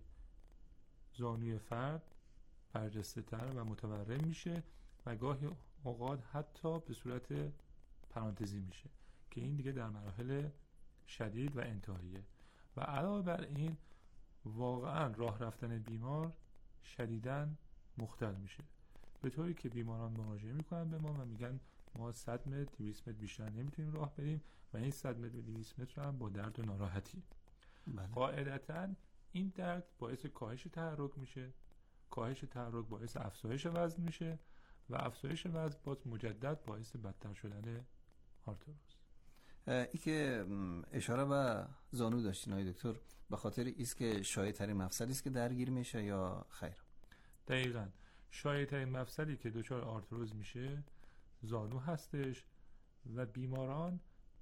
زانوی فرد برجسته تر و متورم میشه و گاهی اوقات حتی به صورت پرانتزی میشه که این دیگه در مراحل شدید و انتهاییه. و علاوه بر این واقعا راه رفتن بیمار شدیداً مختل میشه، به طوری که بیماران مراجعه میکنن به ما و میگن ما صد متر دویست متر بیشتر نمیتونیم راه بریم و این صد متر و دویست متر هم با درد و ناراحتی. بله. قاعدتاً این درد باعث کاهش تحرک میشه، کاهش تحرک باعث افزایش وزن میشه و افزایش وزن باز مجدد باعث بدتر شدن آرتروز. ای که اشاره به زانو داشتین آقای دکتر، به خاطر ایست که شایع‌ترین مفصلی است که درگیر میشه یا خیر؟ دقیقاً شایع‌ترین مفصلی که دچار آرتروز میشه زانو هستش و بیماران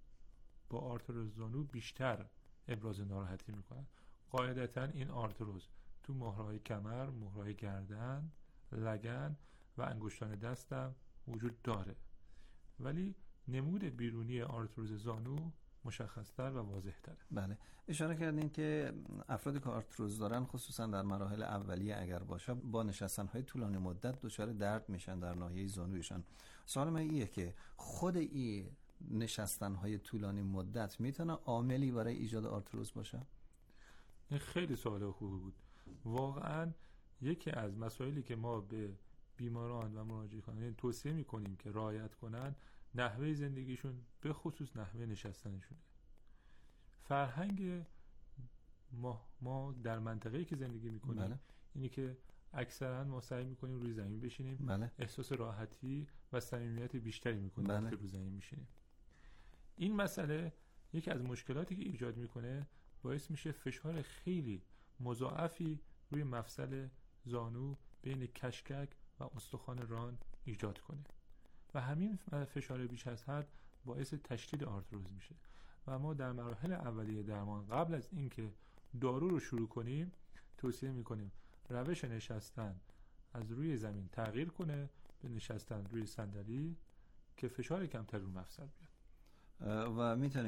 با آرتروز زانو بیشتر ابراز ناراحتی میکنن. قاعدتاً این آرتروز تو مهره‌های کمر، مهره‌های گردن، لگن و انگشتان دستم وجود داره، ولی نمود بیرونی آرتروز زانو مشخص‌تر و واضح‌تره. بله. اشاره کردین که افرادی که آرتروز دارن خصوصا در مراحل اولیه اگر باشه با نشستن‌های طولانی مدت دچار درد میشن در ناحیه زانویشان. سوال من اینه که خود این نشستن‌های طولانی مدت میتونه عاملی برای ایجاد آرتروز باشه؟ این خیلی سوال خوبی بود. واقعاً یکی از مسائلی که ما به بیماران و مراجعه کنندگان توصیه می‌کنیم که رعایت کنن نحوه زندگیشون، به خصوص نحوه نشستنشونه. فرهنگ ما, ما در منطقه‌ای که زندگی میکنیم بله. اینی که اکثرا ما سعی میکنیم روی زمین بشینیم. بله. احساس راحتی و صمیمیت بیشتری میکنیم بله. وقتی روی زمین میشینیم. این مسئله یکی از مشکلاتی که ایجاد میکنه باعث میشه فشار خیلی مضاعفی روی مفصل زانو بین کشکک و استخوان ران ایجاد کنه و همین فشار بیش از حد باعث تشدید آرتروز میشه و ما در مراحل اولیه درمان قبل از اینکه دارو رو شروع کنیم توصیه میکنیم روش نشستن از روی زمین تغییر کنه به نشستن روی صندلی که فشار کمتر رو مفصل بیاد. و میتونیم